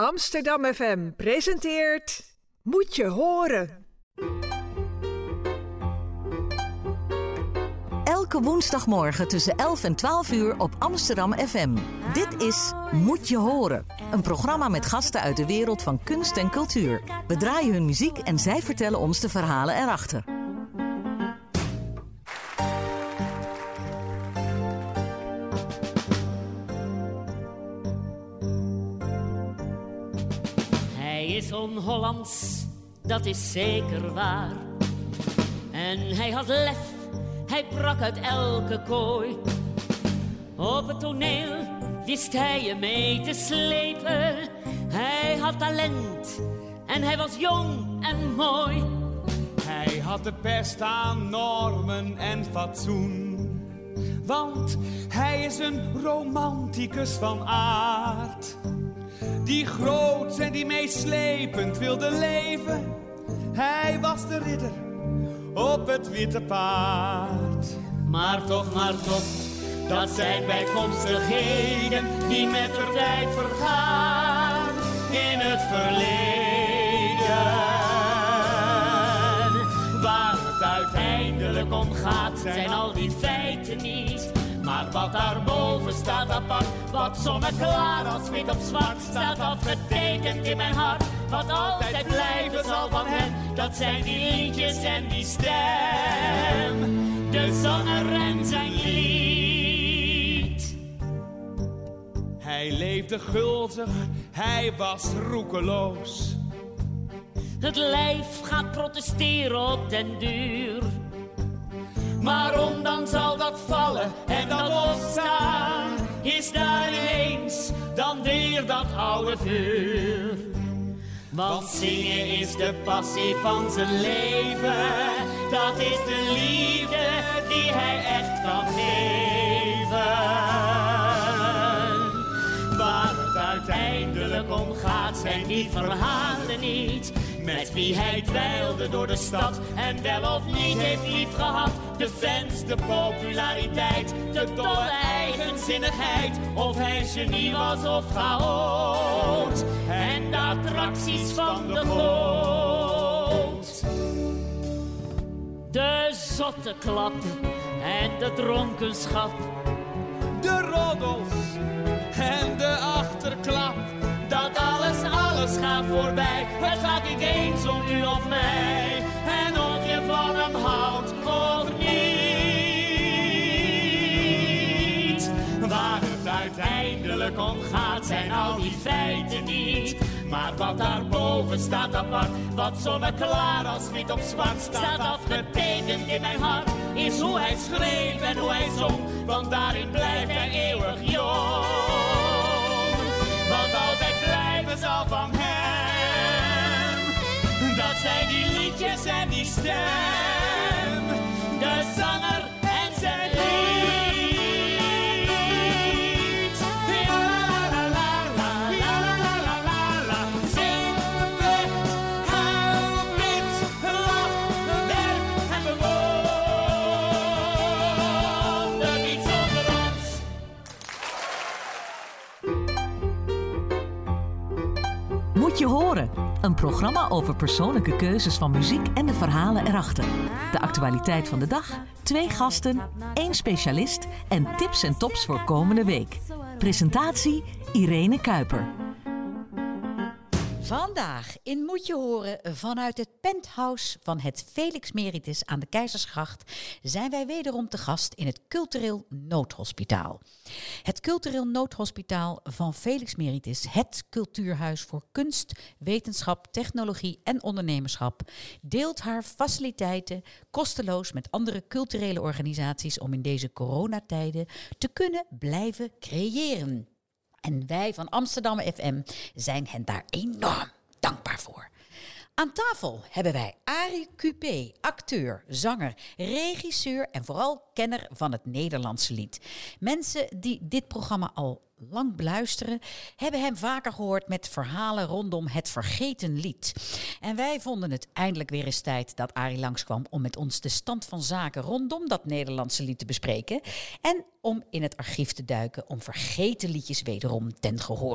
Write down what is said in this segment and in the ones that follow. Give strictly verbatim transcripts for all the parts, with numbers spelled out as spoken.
Amsterdam F M presenteert Moet je horen. Elke woensdagmorgen tussen elf en twaalf uur op Amsterdam F M. Dit is Moet je horen. Een programma met gasten uit de wereld van kunst en cultuur. We draaien hun muziek en zij vertellen ons de verhalen erachter. Hij is on-Hollands, dat is zeker waar. En hij had lef, hij brak uit elke kooi. Op het toneel wist hij je mee te slepen. Hij had talent en hij was jong en mooi. Hij had de pest aan normen en fatsoen. Want hij is een romanticus van aard. Die groots en die meeslepend wilde leven. Hij was de ridder op het witte paard. Maar toch, maar toch, dat zijn bijkomstigheden die met de tijd vergaan in het verleden. Waar het uiteindelijk om gaat zijn al die feiten niet. Maar wat daarboven staat apart, wat zonneklaar als wit op zwart staat afgetekend in mijn hart. Wat altijd blijven zal van hem, dat zijn die liedjes en die stem. De zanger en zijn lied. Hij leefde gulzig, hij was roekeloos. Het lijf gaat protesteren op den duur. Waarom dan zal dat vallen en dat opstaan? Is daar ineens dan weer dat oude vuur? Want zingen is de passie van zijn leven. Dat is de liefde die hij echt kan geven. Waar het uiteindelijk om gaat zijn die verhalen niet. Met wie hij dweilde door de stad en wel of niet heeft lief gehad. De fans, de populariteit, de dolle eigenzinnigheid. Of hij genie was of chaot. En de attracties van de goot. De zotte klap en de dronkenschap. De roddels en de achterklap. Dat alles, alles gaat voorbij. Het gaat niet eens om u of mij. En of je van hem houdt of niet. Waar het uiteindelijk om gaat zijn al die feiten niet. Maar wat daarboven staat apart, wat zonneklaar als wit op zwart staat afgetekend in mijn hart, is hoe hij schreef en hoe hij zong, want daarin blijft hij eeuwig jong. Wat altijd blijven zal van hem, dat zijn die liedjes en die stem, de zanger en zijn lied. La la la la la la la la la. Zing, weg, huil, bid, lach, werk en bewonder niet zonder ons. Moet je horen. Een programma over persoonlijke keuzes van muziek en de verhalen erachter. De actualiteit van de dag, twee gasten, één specialist en tips en tops voor komende week. Presentatie Irene Kuiper. Vandaag in Moet je horen vanuit het penthouse van het Felix Meritis aan de Keizersgracht zijn wij wederom te gast in het Cultureel Noodhospitaal. Het Cultureel Noodhospitaal van Felix Meritis, het cultuurhuis voor kunst, wetenschap, technologie en ondernemerschap, deelt haar faciliteiten kosteloos met andere culturele organisaties om in deze coronatijden te kunnen blijven creëren. En wij van Amsterdam F M zijn hen daar enorm dankbaar voor. Aan tafel hebben wij Arie Cupé, acteur, zanger, regisseur en vooral kenner van het Nederlandse lied. Mensen die dit programma al lang beluisteren, hebben hem vaker gehoord met verhalen rondom het vergeten lied. En wij vonden het eindelijk weer eens tijd dat Arie langskwam om met ons de stand van zaken rondom dat Nederlandse lied te bespreken en om in het archief te duiken om vergeten liedjes wederom ten gehore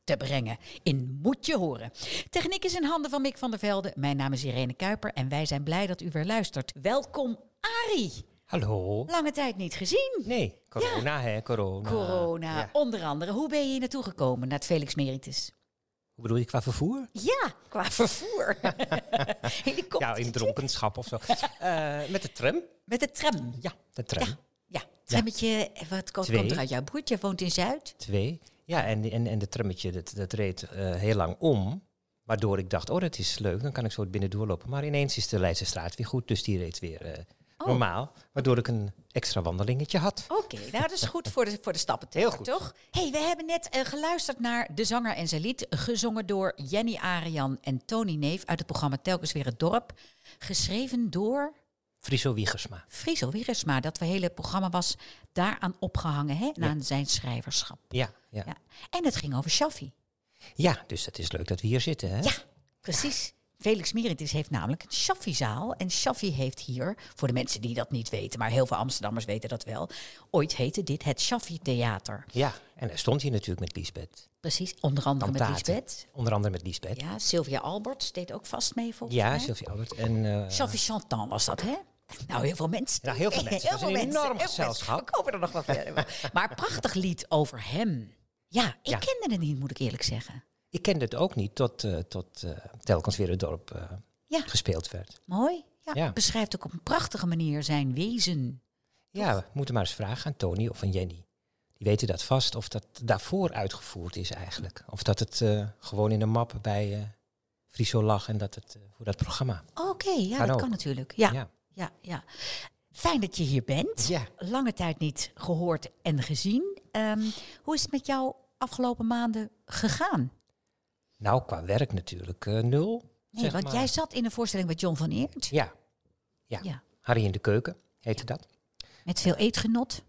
te brengen in Moet Je Horen. Techniek is in handen van Mick van der Velde. Mijn naam is Irene Kuiper en wij zijn blij dat u weer luistert. Welkom, Arie. Hallo. Lange tijd niet gezien. Nee, corona ja. hè, corona. Corona, ja. Onder andere. Hoe ben je hier naartoe gekomen, naar het Felix Meritis? Hoe bedoel je, qua vervoer? Ja, qua vervoer. Helikopter. Ja, in dronkenschap of zo. uh, met de tram. Met de tram? Ja, de tram. Ja, ja. Trammetje, wat komt, komt er uit jouw buurt? Je woont in Zuid? Twee. Ja, en, en, en de trammetje, dat, dat reed uh, heel lang om. Waardoor ik dacht, oh, dat is leuk, dan kan ik zo binnen doorlopen. Maar ineens is de Leidsestraat weer goed, dus die reed weer... Uh, Oh. Normaal, waardoor ik een extra wandelingetje had. Oké, okay, nou dat is goed voor de, voor de stappen. Heel goed. Toch? Hey, we hebben net uh, geluisterd naar De Zanger en zijn lied. Gezongen door Jenny Arian en Tony Neef uit het programma Telkens Weer het Dorp. Geschreven door... Friso Wiegersma. Friso Wiegersma, dat hele programma was daaraan opgehangen, hè? Ja. Aan zijn schrijverschap. Ja, ja. ja. En het ging over Shaffi. Ja, dus het is leuk dat we hier zitten, hè? Ja, precies. Felix Meritis heeft namelijk een Shaffi-zaal. En Shaffi heeft hier, voor de mensen die dat niet weten... maar heel veel Amsterdammers weten dat wel... ooit heette dit het Shaffi-theater. Ja, en hij stond hier natuurlijk met Liesbeth. Precies, onder andere Kantaten. met Liesbeth. Onder andere met Liesbeth. Ja, Sylvia Alberts deed ook vast mee volgens ja, mij. Ja, Sylvia Alberts. En uh, Shaffi Chantant was dat, hè? Nou, heel veel mensen. Nou, heel veel mensen. Het was een enorm gezelschap. We komen er nog wel verder. Maar prachtig lied over hem. Ja, ik ja. kende het niet, moet ik eerlijk zeggen. Ik kende het ook niet tot, uh, tot uh, Telkens Weer het Dorp uh, ja. gespeeld werd. Mooi. Ja. Ja. Beschrijft ook op een prachtige manier zijn wezen. Ja, we moeten maar eens vragen aan Tony of aan Jenny. Die weten dat vast, of dat daarvoor uitgevoerd is eigenlijk. Of dat het uh, gewoon in een map bij uh, Friso lag en dat het uh, voor dat programma. Oké, okay, ja, kan dat ook. kan natuurlijk. Ja, ja. Ja. Ja, ja. Fijn dat je hier bent. Ja. Lange tijd niet gehoord en gezien. Um, hoe is het met jou afgelopen maanden gegaan? Nou, qua werk natuurlijk uh, nul. Nee, zeg want maar. jij zat in een voorstelling met John van Eert. Ja. Ja. ja. Harry in de keuken heette dat. Met veel eetgenot.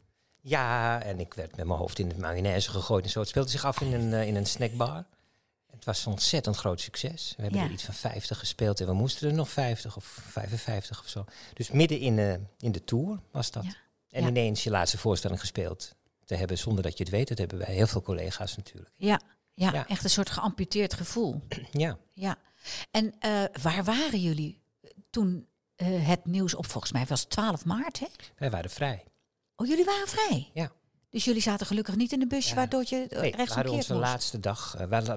Ja, en ik werd met mijn hoofd in de mayonaise gegooid en zo. Het speelde zich af in een, uh, in een snackbar. Het was een ontzettend groot succes. We hebben ja. er iets van vijftig gespeeld en we moesten er nog vijftig of vijfenvijftig of zo. Dus midden in, uh, in de tour was dat. Ja. En ja. ineens je laatste voorstelling gespeeld te hebben zonder dat je het weet. Dat hebben wij heel veel collega's natuurlijk. Ja, ja, Ja. echt een soort geamputeerd gevoel. Ja. Ja. En uh, waar waren jullie toen uh, het nieuws op, volgens mij was het twaalf maart, hè? Wij waren vrij. Oh, jullie waren vrij? Ja. Dus jullie zaten gelukkig niet in een busje Ja. waardoor je uh, Nee, we rechtsomkeerd hadden moest? onze laatste dag, uh, wel, uh,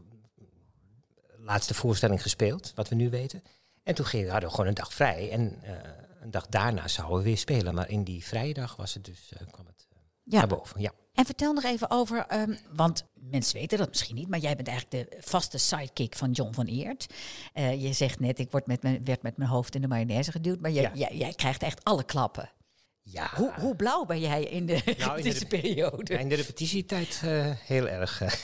laatste voorstelling gespeeld, wat we nu weten. En toen gingen, hadden we gewoon een dag vrij. En uh, een dag daarna zouden we weer spelen. Maar in die vrije dag was het dus, uh, kwam het uh, Ja. naar boven. Ja. En vertel nog even over, um, want mensen weten dat misschien niet, maar jij bent eigenlijk de vaste sidekick van John van Eert. Uh, je zegt net, ik word met mijn, werd met mijn hoofd in de mayonaise geduwd, maar jij, Ja. jij, jij krijgt echt alle klappen. Ja. Hoe, hoe blauw ben jij in de, Nou, in deze de- periode? Ja, in de repetitietijd uh, heel erg. uh,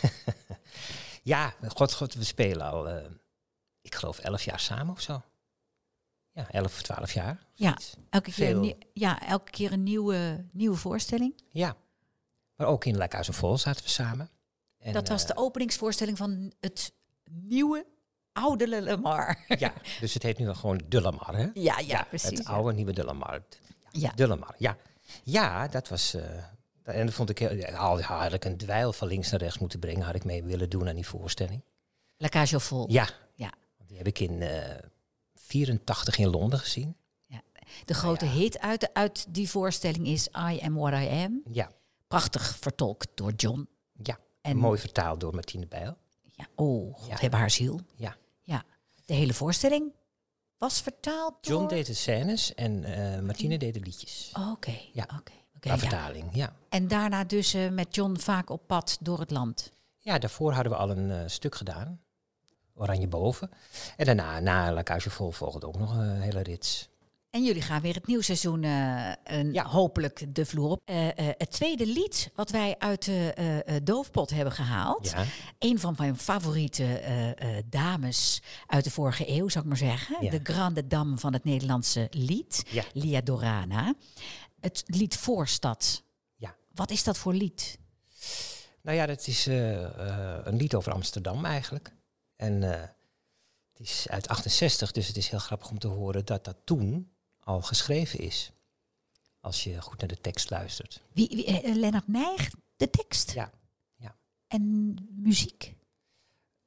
ja, god, god, we spelen al, uh, ik geloof elf jaar samen of zo. Ja, elf of twaalf jaar. Ja, zoiets. elke keer, Veel. een, nie- ja, elke keer een nieuwe, nieuwe voorstelling. Ja. Maar ook in La Case Vol zaten we samen. En, Dat was uh, de openingsvoorstelling van het nieuwe oude Le Lamar. Ja, dus het heet nu wel gewoon De Lamar, hè? Ja, ja, precies. Het ja. oude nieuwe De Lamar. Ja. De Lamar, ja. Ja, dat was... Uh, en dat vond ik heel... Ja, al had ik een dweil van links naar rechts moeten brengen. Had ik mee willen doen aan die voorstelling. La Cage aux Folles. Ja. Ja. Want die heb ik in uh, vierentachtig in Londen gezien. De grote Ja. hit uit, de, uit die voorstelling is I Am What I Am. Ja. Prachtig vertolkt door John. Ja. En- Mooi vertaald door Martine Bijl. Ja, oh, God Ja. hebben haar ziel. Ja. Ja. De hele voorstelling was vertaald door... John deed de scènes en uh, Martine deed de liedjes. Oh, Oké, Ja. oké. oké, Qua ja. vertaling, ja. En daarna dus uh, met John vaak op pad door het land. Ja, daarvoor hadden we al een uh, stuk gedaan. Oranje boven. En daarna, na La Cage Vol, volgde ook nog een hele rits. En jullie gaan weer het nieuwe seizoen uh, een, Ja. hopelijk de vloer op. Uh, uh, het tweede lied wat wij uit de uh, uh, doofpot hebben gehaald. Ja. Een van mijn favoriete uh, uh, dames uit de vorige eeuw, zou ik maar zeggen. Ja. De grande dame van het Nederlandse lied. Ja. Lia Dorana. Het lied Voorstad. Ja. Wat is dat voor lied? Nou ja, dat is uh, uh, een lied over Amsterdam eigenlijk. En uh, het is uit achtenzestig, dus het is heel grappig om te horen dat dat toen al geschreven is. Als je goed naar de tekst luistert. Wie, wie, uh, Lennart Nijg, de tekst? Ja, ja. En muziek?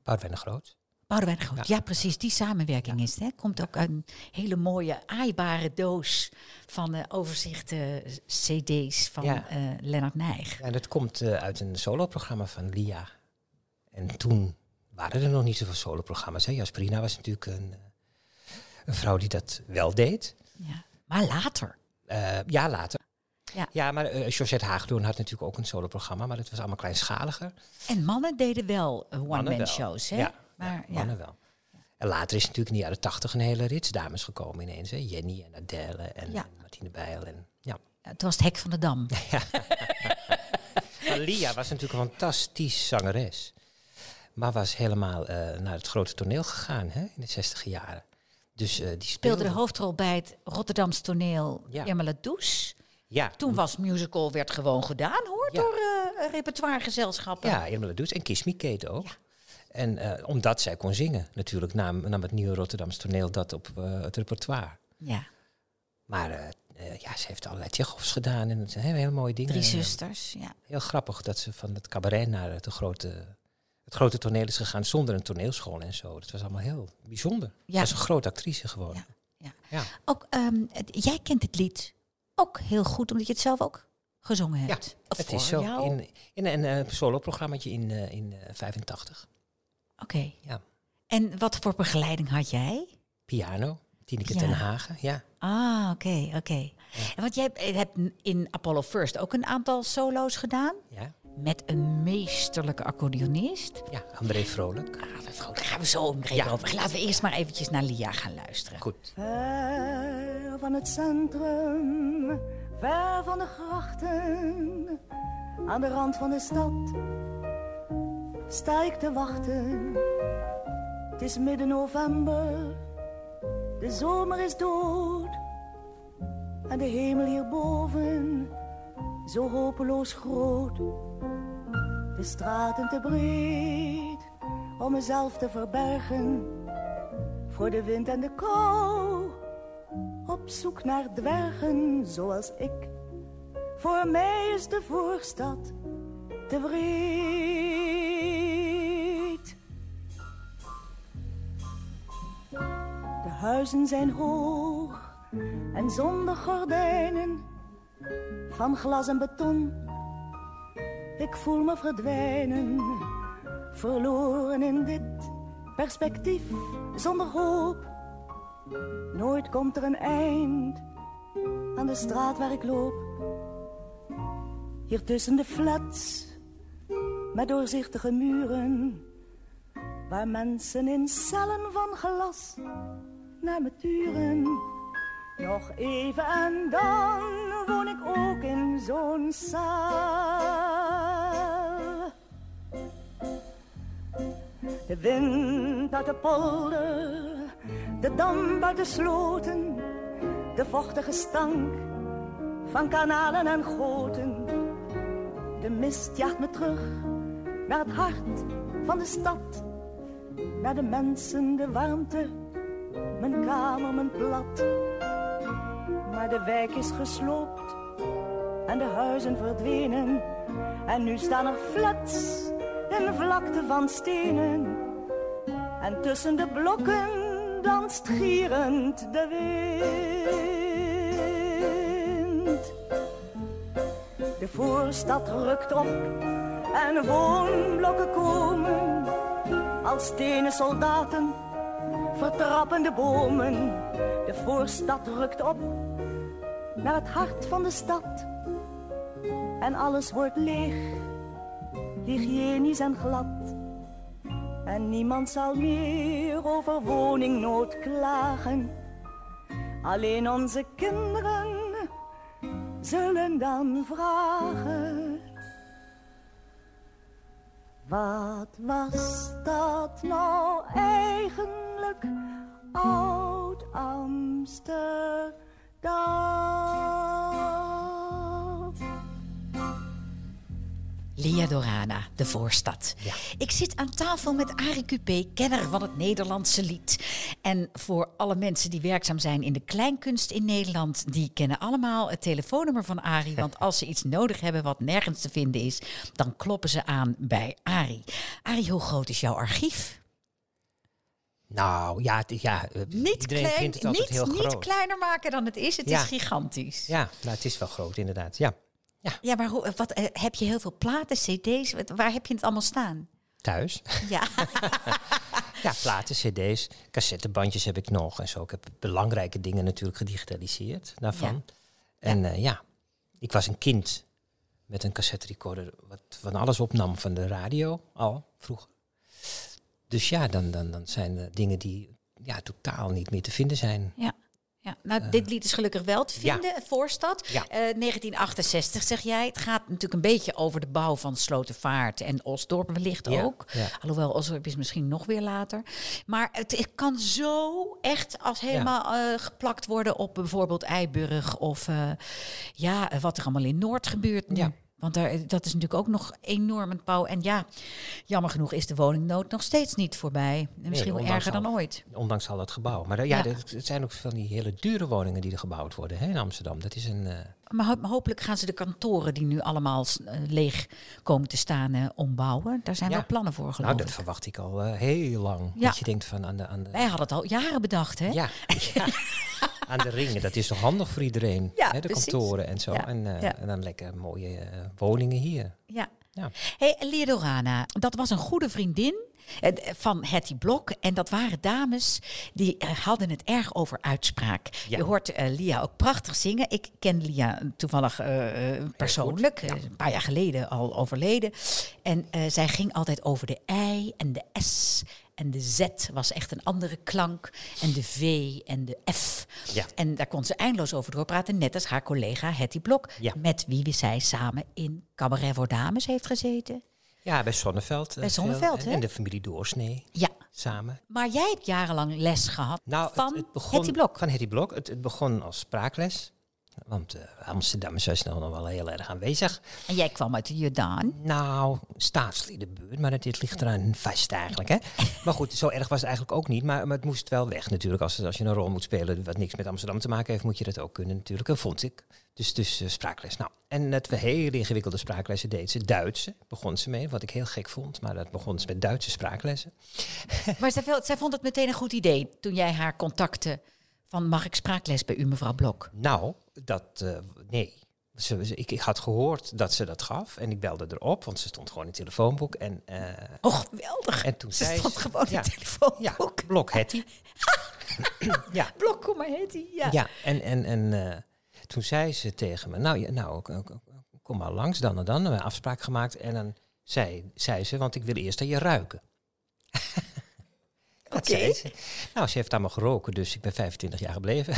Boudewijn de Groot. Boudewijn de Groot, ja. Ja. ja precies, die samenwerking Ja. is het. Hè? Komt ook een hele mooie aaibare doos van uh, overzichten, C D's van Ja. uh, Lennart Nijg. En dat komt uh, uit een soloprogramma van Lia. En toen waren er nog niet zoveel soloprogramma's. Hè? Jasperina was natuurlijk een, uh, een vrouw die dat wel deed. Ja. Maar later. Uh, ja, later. Ja. Ja, maar uh, Georgette Hagedorn had natuurlijk ook een soloprogramma, maar dat was allemaal kleinschaliger. En mannen deden wel uh, Mannen one-man wel. shows, hè? Ja, maar, ja, ja. mannen wel. En later is natuurlijk in de jaren tachtig een hele rits dames gekomen ineens. Hè? Jenny en Adèle en, Ja. en Martine Bijl. En, ja. Het was het hek van de Dam. Maar Lia was natuurlijk een fantastisch zangeres. Maar was helemaal uh, naar het grote toneel gegaan, hè, in de zestiger jaren. Dus uh, die speelde... Speelde de hoofdrol bij het Rotterdamse toneel Ja. Irma La Douce. Ja, Toen was musical, werd gewoon gedaan, hoor, Ja. door uh, repertoiregezelschappen. ja, Irma La Douce en Kiss Me Kate ook. Ja. En uh, omdat zij kon zingen, natuurlijk, nam, nam het nieuwe Rotterdamse toneel dat op uh, het repertoire. Ja. Maar uh, uh, ja, ze heeft allerlei Tjechovs gedaan en het zijn hele, hele mooie dingen. Drie En, uh, zusters, ja. heel grappig dat ze van het cabaret naar het grote, het grote toneel is gegaan zonder een toneelschool en zo. Dat was allemaal heel bijzonder. Ja. Ze was een grote actrice gewoon. Ja, ja. Ja. Ook, um, het, jij kent het lied ook heel goed, omdat je het zelf ook gezongen Ja, hebt. Of het voor is zo. jou? In, in een uh, solo-programmaatje in, uh, in uh, vijfentachtig. Oké. Okay. Ja. En wat voor begeleiding had jij? Piano, Tineke Ja. ten Hagen, ja. Ah, oké, okay, oké. Okay. Ja. Want jij hebt in Apollo First ook een aantal solo's gedaan. Ja, Met een meesterlijke accordeonist. ja André Vrolijk. Ah, daar gaan we zo nog even Ja. over. Laten we eerst maar eventjes naar Lia gaan luisteren. Goed. Ver van het centrum, ver van de grachten, aan de rand van de stad, sta ik te wachten. Het is midden november, de zomer is dood, en de hemel hierboven, zo hopeloos groot. De straten te breed, om mezelf te verbergen, voor de wind en de kou, op zoek naar dwergen zoals ik. Voor mij is de voorstad te breed. De huizen zijn hoog en zonder gordijnen, van glas en beton. Ik voel me verdwijnen, verloren in dit perspectief zonder hoop. Nooit komt er een eind aan de straat waar ik loop. Hier tussen de flats met doorzichtige muren, waar mensen in cellen van glas naar me turen. Nog even en dan woon ik ook in zo'n zaal. De wind uit de polder, de damp uit de sloten, de vochtige stank van kanalen en goten. De mist jaagt me terug naar het hart van de stad, naar de mensen, de warmte, mijn kamer, mijn plat. Maar de wijk is gesloopt en de huizen verdwenen, en nu staan er flats in vlakte van stenen. En tussen de blokken danst gierend de wind. De voorstad rukt op en woonblokken komen als stenen soldaten, vertrappen de bomen. De voorstad rukt op naar het hart van de stad, en alles wordt leeg, hygiënisch en glad. En niemand zal meer over woningnood klagen. Alleen onze kinderen zullen dan vragen: wat was dat nou eigenlijk, oud Amsterdam? Lia Dorana, de Voorstad. Ja. Ik zit aan tafel met Arie Cupé, kenner van het Nederlandse lied. En voor alle mensen die werkzaam zijn in de kleinkunst in Nederland, die kennen allemaal het telefoonnummer van Arie. Want als ze iets nodig hebben wat nergens te vinden is, dan kloppen ze aan bij Arie. Arie, hoe groot is jouw archief? Nou, ja, het, ja uh, Niet, iedereen klein, vindt het altijd niet, heel niet groot. kleiner maken dan het is, het Ja. is gigantisch. Ja, nou, het is wel groot inderdaad, ja. Ja, maar hoe, wat, uh, heb je heel veel platen, cd's? Wat- Waar heb je het allemaal staan? Thuis. Ja. Ja, platen, cd's, cassettebandjes heb ik nog en zo. Ik heb belangrijke dingen natuurlijk gedigitaliseerd daarvan. Ja. En ja. Uh, ja, ik was een kind met een cassette recorder wat van alles opnam van de radio al vroeger. Dus ja, dan, dan, dan zijn er dingen die ja, totaal niet meer te vinden zijn. Ja. Ja, nou, Uh, dit lied is gelukkig wel te vinden, ja. Voorstad. Ja. Uh, negentien achtenzestig zeg jij. Het gaat natuurlijk een beetje over de bouw van Slotervaart en Osdorp wellicht Ja, ook. ja. Alhoewel, Osdorp is misschien nog weer later. Maar het, het kan zo echt als helemaal uh, geplakt worden op bijvoorbeeld Eiburg of uh, ja, wat er allemaal in Noord gebeurt nu. Ja. Want daar, dat is natuurlijk ook nog enorm een bouw. En ja, jammer genoeg is de woningnood nog steeds niet voorbij. En misschien wel ondanks erger dan al- ooit. Ondanks al dat gebouw. Maar uh, ja, Ja. er- het zijn ook van die hele dure woningen die er gebouwd worden hè, in Amsterdam. Dat is een... Uh, Maar ho- hopelijk gaan ze de kantoren die nu allemaal uh, leeg komen te staan uh, ombouwen. Daar zijn Ja. wel plannen voor, geloof nou, dat ik. verwacht ik al uh, heel lang. Ja. Dat je denkt van aan de... Aan de Wij hadden het al jaren bedacht, hè? ja, ja, aan de ringen. Dat is toch handig voor iedereen? Ja, hè, de precies. kantoren en zo. Ja, En, uh, ja. en dan lekker mooie uh, woningen hier. Ja. Ja. Hey, Lia Dorana, dat was een goede vriendin eh, van Hetty Blok. En dat waren dames die eh, hadden het erg over uitspraak. Ja. Je hoort eh, Lia ook prachtig zingen. Ik ken Lia toevallig eh, eh, persoonlijk. goed, ja. eh, een paar jaar geleden al overleden. En eh, zij ging altijd over de I en de S. En de Z was echt een andere klank. En de V en de F. Ja. En daar kon ze eindeloos over doorpraten. Net als haar collega Hetty Blok. Ja. Met wie zij samen in Cabaret voor Dames heeft gezeten. Ja, bij Zonneveld. uh, Bij veel. Zonneveld, En- hè? En de familie Doorsnee Ja, samen. maar jij hebt jarenlang les gehad Nou, van het, het begon, Hetty Blok. Van Hetty Blok. Het, het begon als spraakles. Want uh, Amsterdam is snel nog wel heel erg aanwezig. En jij kwam uit de Jordaan. Nou, staatsliedenbuurt, maar het, het ligt eraan vast eigenlijk. Hè? Maar goed, zo erg was het eigenlijk ook niet. Maar, maar het moest wel weg natuurlijk. Als, als je een rol moet spelen wat niks met Amsterdam te maken heeft, moet je dat ook kunnen natuurlijk. Dat vond ik. Dus, dus uh, spraakles. Nou, en het hele ingewikkelde spraaklessen deed ze. Duitse begon ze mee, wat ik heel gek vond. Maar dat begon ze met Duitse spraaklessen. Maar zij, vel- zij vond het meteen een goed idee toen jij haar contacte van mag ik spraakles bij u, mevrouw Blok? Nou, dat, uh, nee. Ze, ze- ik, ik had gehoord dat ze dat gaf en ik belde erop, want ze stond gewoon in het telefoonboek. En, uh, Oh, geweldig. en toen Ze zei stond ze, gewoon in ja, het telefoonboek. ja, Blok Hetty. ja, Blok, kom maar, Hetty. Ja. ja, en, en, en uh, toen zei ze tegen me, nou, ja, nou k- k- kom maar langs, dan en dan. We hebben een afspraak gemaakt en dan zei, zei ze, want ik wil eerst aan je ruiken. Dat Oké. zei ze. Nou, ze heeft allemaal geroken, dus ik ben vijfentwintig jaar gebleven.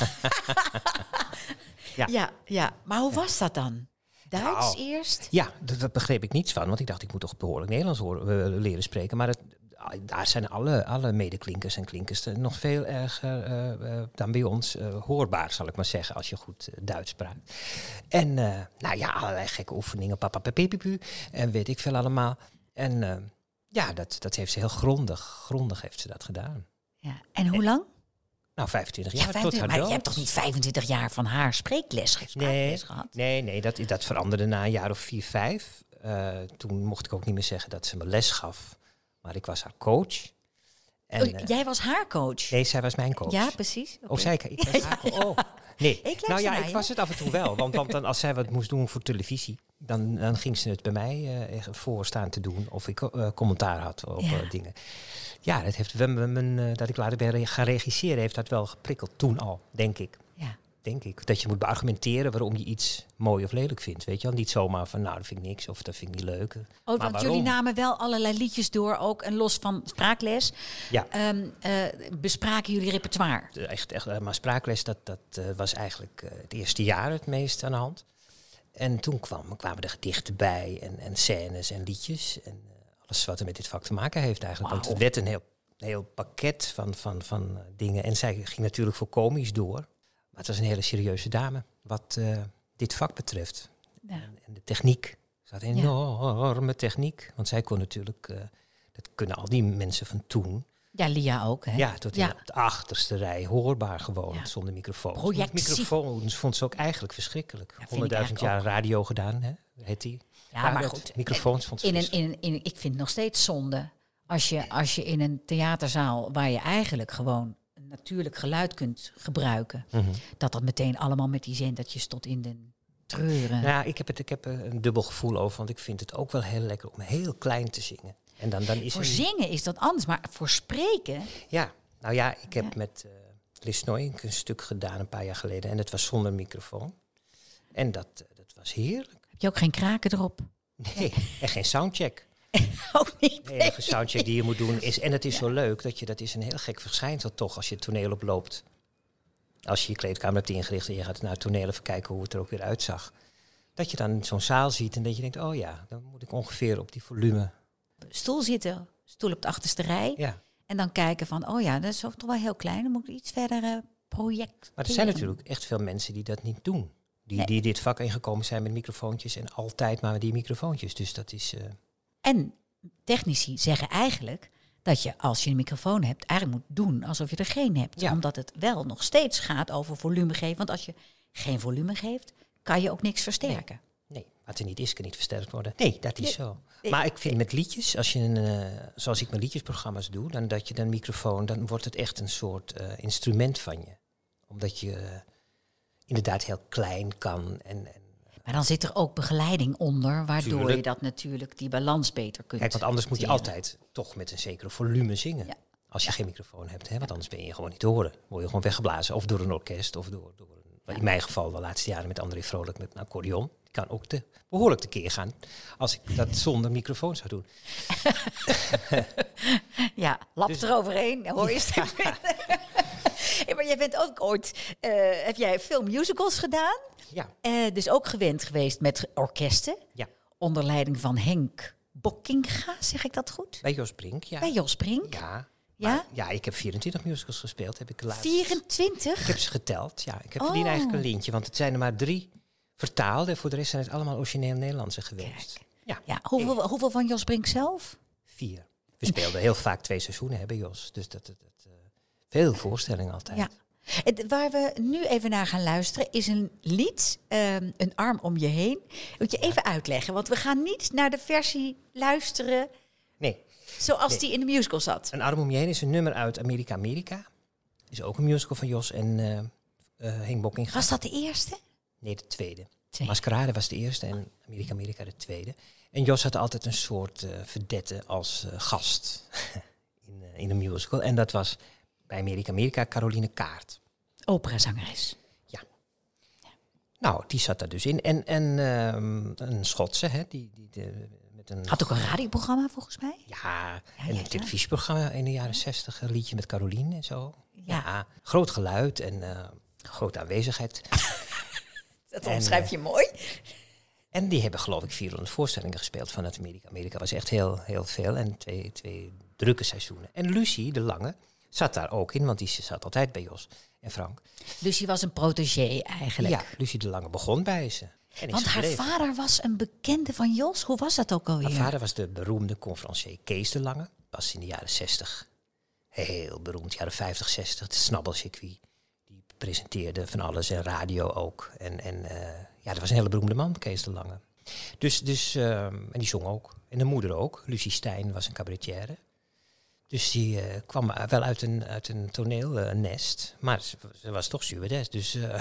Ja. Ja, ja. Maar hoe was dat dan? Duits Nou, eerst? Ja, dat, dat begreep ik niets van, want ik dacht, ik moet toch behoorlijk Nederlands horen, uh, leren spreken. Maar het, daar zijn alle, alle medeklinkers en klinkers nog veel erger uh, uh, dan bij ons uh, hoorbaar, zal ik maar zeggen, als je goed uh, Duits praat. En uh, nou ja, allerlei gekke oefeningen, papa, pepepipu, en weet ik veel allemaal. En uh, ja, dat, dat heeft ze heel grondig, grondig heeft ze dat gedaan. Ja. En hoe lang? Nou, vijfentwintig Ja, jaar, tot vijfentwintig, haar maar dood. je hebt toch niet vijfentwintig jaar van haar spreekles, Nee, spraakles gehad? nee, nee dat, dat veranderde na een jaar of vier, vijf. Uh, toen mocht ik ook niet meer zeggen dat ze me les gaf. Maar ik was haar coach. En, Oh, uh, jij was haar coach? nee, zij was mijn coach. Ja, precies. Of Oké. zij, ik was haar coach. Oh, nee. Ik luister nou ja, naar ik je. was het af en toe wel. Want, want dan, als zij wat moest doen voor televisie, dan, dan ging ze het bij mij uh, voor staan te doen. Of ik uh, commentaar had op Ja. uh, dingen. Ja, dat, heeft, mijn, mijn, uh, dat ik later ben gaan regisseren, heeft dat wel geprikkeld toen al, denk ik. Ja. Denk ik. Dat je moet beargumenteren waarom je iets mooi of lelijk vindt. Weet je wel? Niet zomaar van, nou, dat vind ik niks of dat vind ik niet leuk. Oh, maar want waarom? jullie namen wel allerlei liedjes door, ook en los van spraakles. Ja. Um, uh, bespraken jullie repertoire? De- Echt, echt, uh, maar spraakles, dat, dat uh, was eigenlijk uh, het eerste jaar het meest aan de hand. En toen kwam, kwamen er gedichten bij en, en scènes en liedjes. En uh, alles wat er met dit vak te maken heeft eigenlijk. Want het werd een heel, heel pakket van, van, van uh, dingen. En zij ging natuurlijk voor komisch door. Maar het was een hele serieuze dame, wat uh, dit vak betreft. Ja. En, en de techniek Ze had een enorme techniek. Want zij kon natuurlijk, uh, dat kunnen al die mensen van toen. Ja, Lia ook, hè? Ja, tot ja. in op de achterste rij, hoorbaar gewoon, ja. zonder microfoons. Projectie. Microfoons vond ze ook eigenlijk verschrikkelijk. Ja, honderdduizend jaar ook. Radio gedaan, hè? Heet die? Ja, ja, maar goed. Microfoons vond ze in een, in een, in, Ik vind het nog steeds zonde als je, als je in een theaterzaal waar je eigenlijk gewoon een natuurlijk geluid kunt gebruiken, mm-hmm. dat dat meteen allemaal met die zendertjes tot in de treuren. Ja, ik heb, het, ik heb er een dubbel gevoel over, want ik vind het ook wel heel lekker om heel klein te zingen. En dan, dan is voor een... zingen is dat anders, maar voor spreken... Ja, nou ja, ik heb ja. met uh, Lis Noink een stuk gedaan een paar jaar geleden. En dat was zonder microfoon. En dat, uh, dat was heerlijk. Heb je ook geen kraken erop? Nee, en geen soundcheck. Ook niet. De enige soundcheck die je moet doen is... En het is ja. zo leuk, dat je dat is een heel gek verschijnsel toch als je het toneel oploopt. Als je je kleedkamer hebt ingericht en je gaat naar het toneel even kijken hoe het er ook weer uitzag. Dat je dan zo'n zaal ziet en dat je denkt, oh ja, dan moet ik ongeveer op die volume... Stoel zitten, stoel op de achterste rij. Ja. En dan kijken van, oh ja, dat is toch wel heel klein. Dan moet ik iets verder uh, project. Maar er zijn natuurlijk echt veel mensen die dat niet doen. Die, nee. die dit vak ingekomen zijn met microfoontjes en altijd maar met die microfoontjes. Dus dat is... Uh... En technici zeggen eigenlijk dat je als je een microfoon hebt eigenlijk moet doen alsof je er geen hebt. Ja. Omdat het wel nog steeds gaat over volume geven. Want als je geen volume geeft, kan je ook niks versterken. Nee, nee. Wat er niet is, kan niet versterkt worden. Nee, dat is nee. zo. Nee. Maar ik vind met liedjes, als je een, uh, zoals ik mijn liedjesprogramma's doe, dan dat je dan microfoon, dan wordt het echt een soort uh, instrument van je. Omdat je uh, inderdaad heel klein kan. En, en, maar dan zit er ook begeleiding onder, waardoor tuurlijk. je dat natuurlijk die balans beter kunt. Kijk, want anders moet je altijd toch met een zekere volume zingen. Ja. Als je ja. geen microfoon hebt, hè, want anders ben je gewoon niet te horen. Word je gewoon weggeblazen, of door een orkest, of door, door een, in mijn geval de laatste jaren met André Vrolijk met een accordeon. Die kan ook te, behoorlijk tekeer gaan als ik dat zonder microfoon zou doen. Ja, lap dus, eroverheen, hoor je stem. Ja. Ja, maar jij bent ook ooit, uh, heb jij veel musicals gedaan? Ja. Uh, dus ook gewend geweest met orkesten. Ja. Onder leiding van Henk Bokkinga, zeg ik dat goed? Bij Jos Brink, ja. Bij Jos Brink? Ja. Ja? Maar, ja, ik heb vierentwintig musicals gespeeld. Heb ik laatst... vierentwintig? Ik heb ze geteld, ja. Ik heb oh. verdien eigenlijk een lintje, want het zijn er maar drie vertaalde. En voor de rest zijn het allemaal origineel Nederlandse geweest. Kijk. Ja. Ja, hoeveel, hoeveel van Jos Brink zelf? Vier. We speelden heel vaak twee seizoenen hè, bij Jos. Dus dat, dat, dat uh, veel voorstellingen altijd. Ja. Het, waar we nu even naar gaan luisteren is een lied, um, Een arm om je heen. Moet je even uitleggen, want we gaan niet naar de versie luisteren nee. zoals nee. die in de musical zat. Een arm om je heen is een nummer uit Amerika Amerika. Is ook een musical van Jos en uh, uh, Henk Bokkinga. Was dat de eerste? Nee, de tweede. Tweede. Maskerade was de eerste en Amerika Amerika de tweede. En Jos had altijd een soort uh, verdette als uh, gast in, uh, in een musical. En dat was bij Amerika Amerika Caroline Kaart. Operazangeres. Ja. ja. Nou, die zat daar dus in. En, en um, een Schotse, hè. Die, die, de, met een had ook een radioprogramma volgens mij? Ja, ja en ja, een televisieprogramma in de jaren zestig. Een liedje met Caroline en zo. Ja. ja groot geluid en uh, grote aanwezigheid. Dat omschrijf je uh, mooi. En die hebben geloof ik vierhonderd voorstellingen gespeeld vanuit Amerika. Amerika was echt heel, heel veel en twee, twee drukke seizoenen. En Lucie, de Lange, zat daar ook in, want die zat altijd bij Jos en Frank. Lucie was een protégé eigenlijk. Ja, Lucie de Lange begon bij ze. En want haar vader was een bekende van Jos. Hoe was dat ook alweer? Haar vader was de beroemde conferencier Kees de Lange. Was in de jaren zestig heel beroemd, jaren vijftig, zestig, het snabbelcircuit. Die presenteerde van alles en radio ook. En, en uh, ja, dat was een hele beroemde man, Kees de Lange. Dus, dus uh, en die zong ook. En de moeder ook. Lucie Stijn was een cabaretière. Dus die uh, kwam wel uit een, uit een toneelnest. Uh, maar ze, ze was toch stewardess. Dus, uh,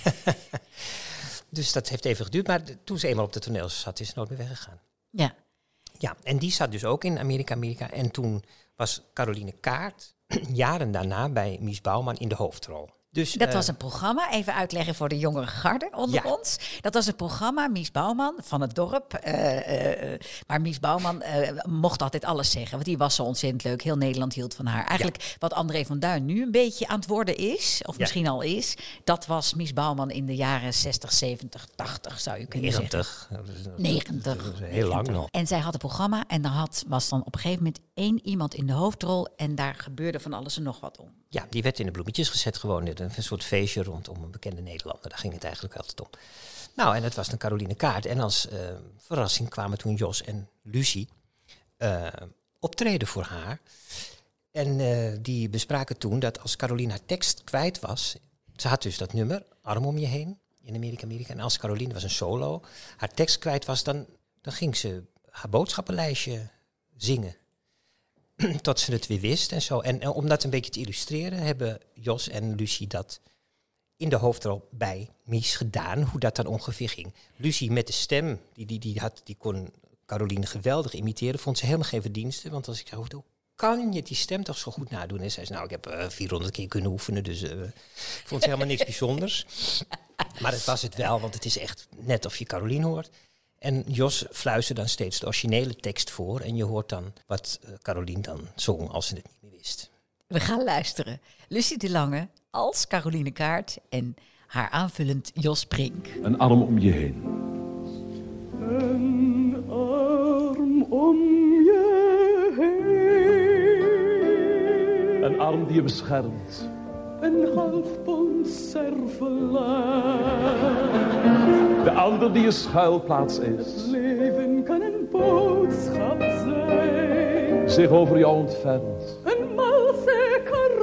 dus dat heeft even geduurd. Maar toen ze eenmaal op de toneel zat, is ze nooit meer weggegaan. Ja. Ja, en die zat dus ook in Amerika Amerika. En toen was Caroline Kaart jaren daarna bij Mies Bouwman in de hoofdrol. Dus, dat uh, was een programma, even uitleggen voor de jongere garde onder ja. ons. Dat was een programma, Mies Bouwman van het dorp. Uh, uh, maar Mies Bouwman uh, mocht altijd alles zeggen, want die was zo ontzettend leuk. Heel Nederland hield van haar. Eigenlijk ja. wat André van Duin nu een beetje aan het worden is, of ja. misschien al is, dat was Mies Bouwman in de jaren zestig, zeventig, tachtig zou je kunnen negentig. zeggen. negentig. Dat is heel lang nog. En zij had een programma en daar had, was dan op een gegeven moment één iemand in de hoofdrol en daar gebeurde van alles en nog wat om. Ja, die werd in de bloemetjes gezet gewoon. Een soort feestje rondom een bekende Nederlander. Daar ging het eigenlijk altijd om. Nou, en het was dan Caroline Kaart. En als uh, verrassing kwamen toen Jos en Lucie uh, optreden voor haar. En uh, die bespraken toen dat als Caroline haar tekst kwijt was... Ze had dus dat nummer, Arm om je heen, in Amerika, Amerika. En als Caroline was een solo, haar tekst kwijt was... dan, dan ging ze haar boodschappenlijstje zingen. Tot ze het weer wist en zo. En, en om dat een beetje te illustreren... hebben Jos en Lucie dat in de hoofdrol bij Mies gedaan... hoe dat dan ongeveer ging. Lucie met de stem, die, die, die, had, die kon Caroline geweldig imiteren... vond ze helemaal geen verdienste. Want als ik zei, hoe kan je die stem toch zo goed nadoen? En zei ze, nou, ik heb uh, vierhonderd keer kunnen oefenen... dus uh, ik vond ze helemaal niks bijzonders. Maar het was het wel, want het is echt net of je Caroline hoort... En Jos fluisterde dan steeds de originele tekst voor... en je hoort dan wat uh, Caroline dan zong als ze het niet meer wist. We gaan luisteren. Lucie de Lange als Caroline Kaart en haar aanvullend Jos Brink. Een arm om je heen. Een arm om je heen. Een arm die je beschermt. Een half pond servelaar. De ander die je schuilplaats is. Het leven kan een boodschap zijn. Zich over jou ontfermt. Een malse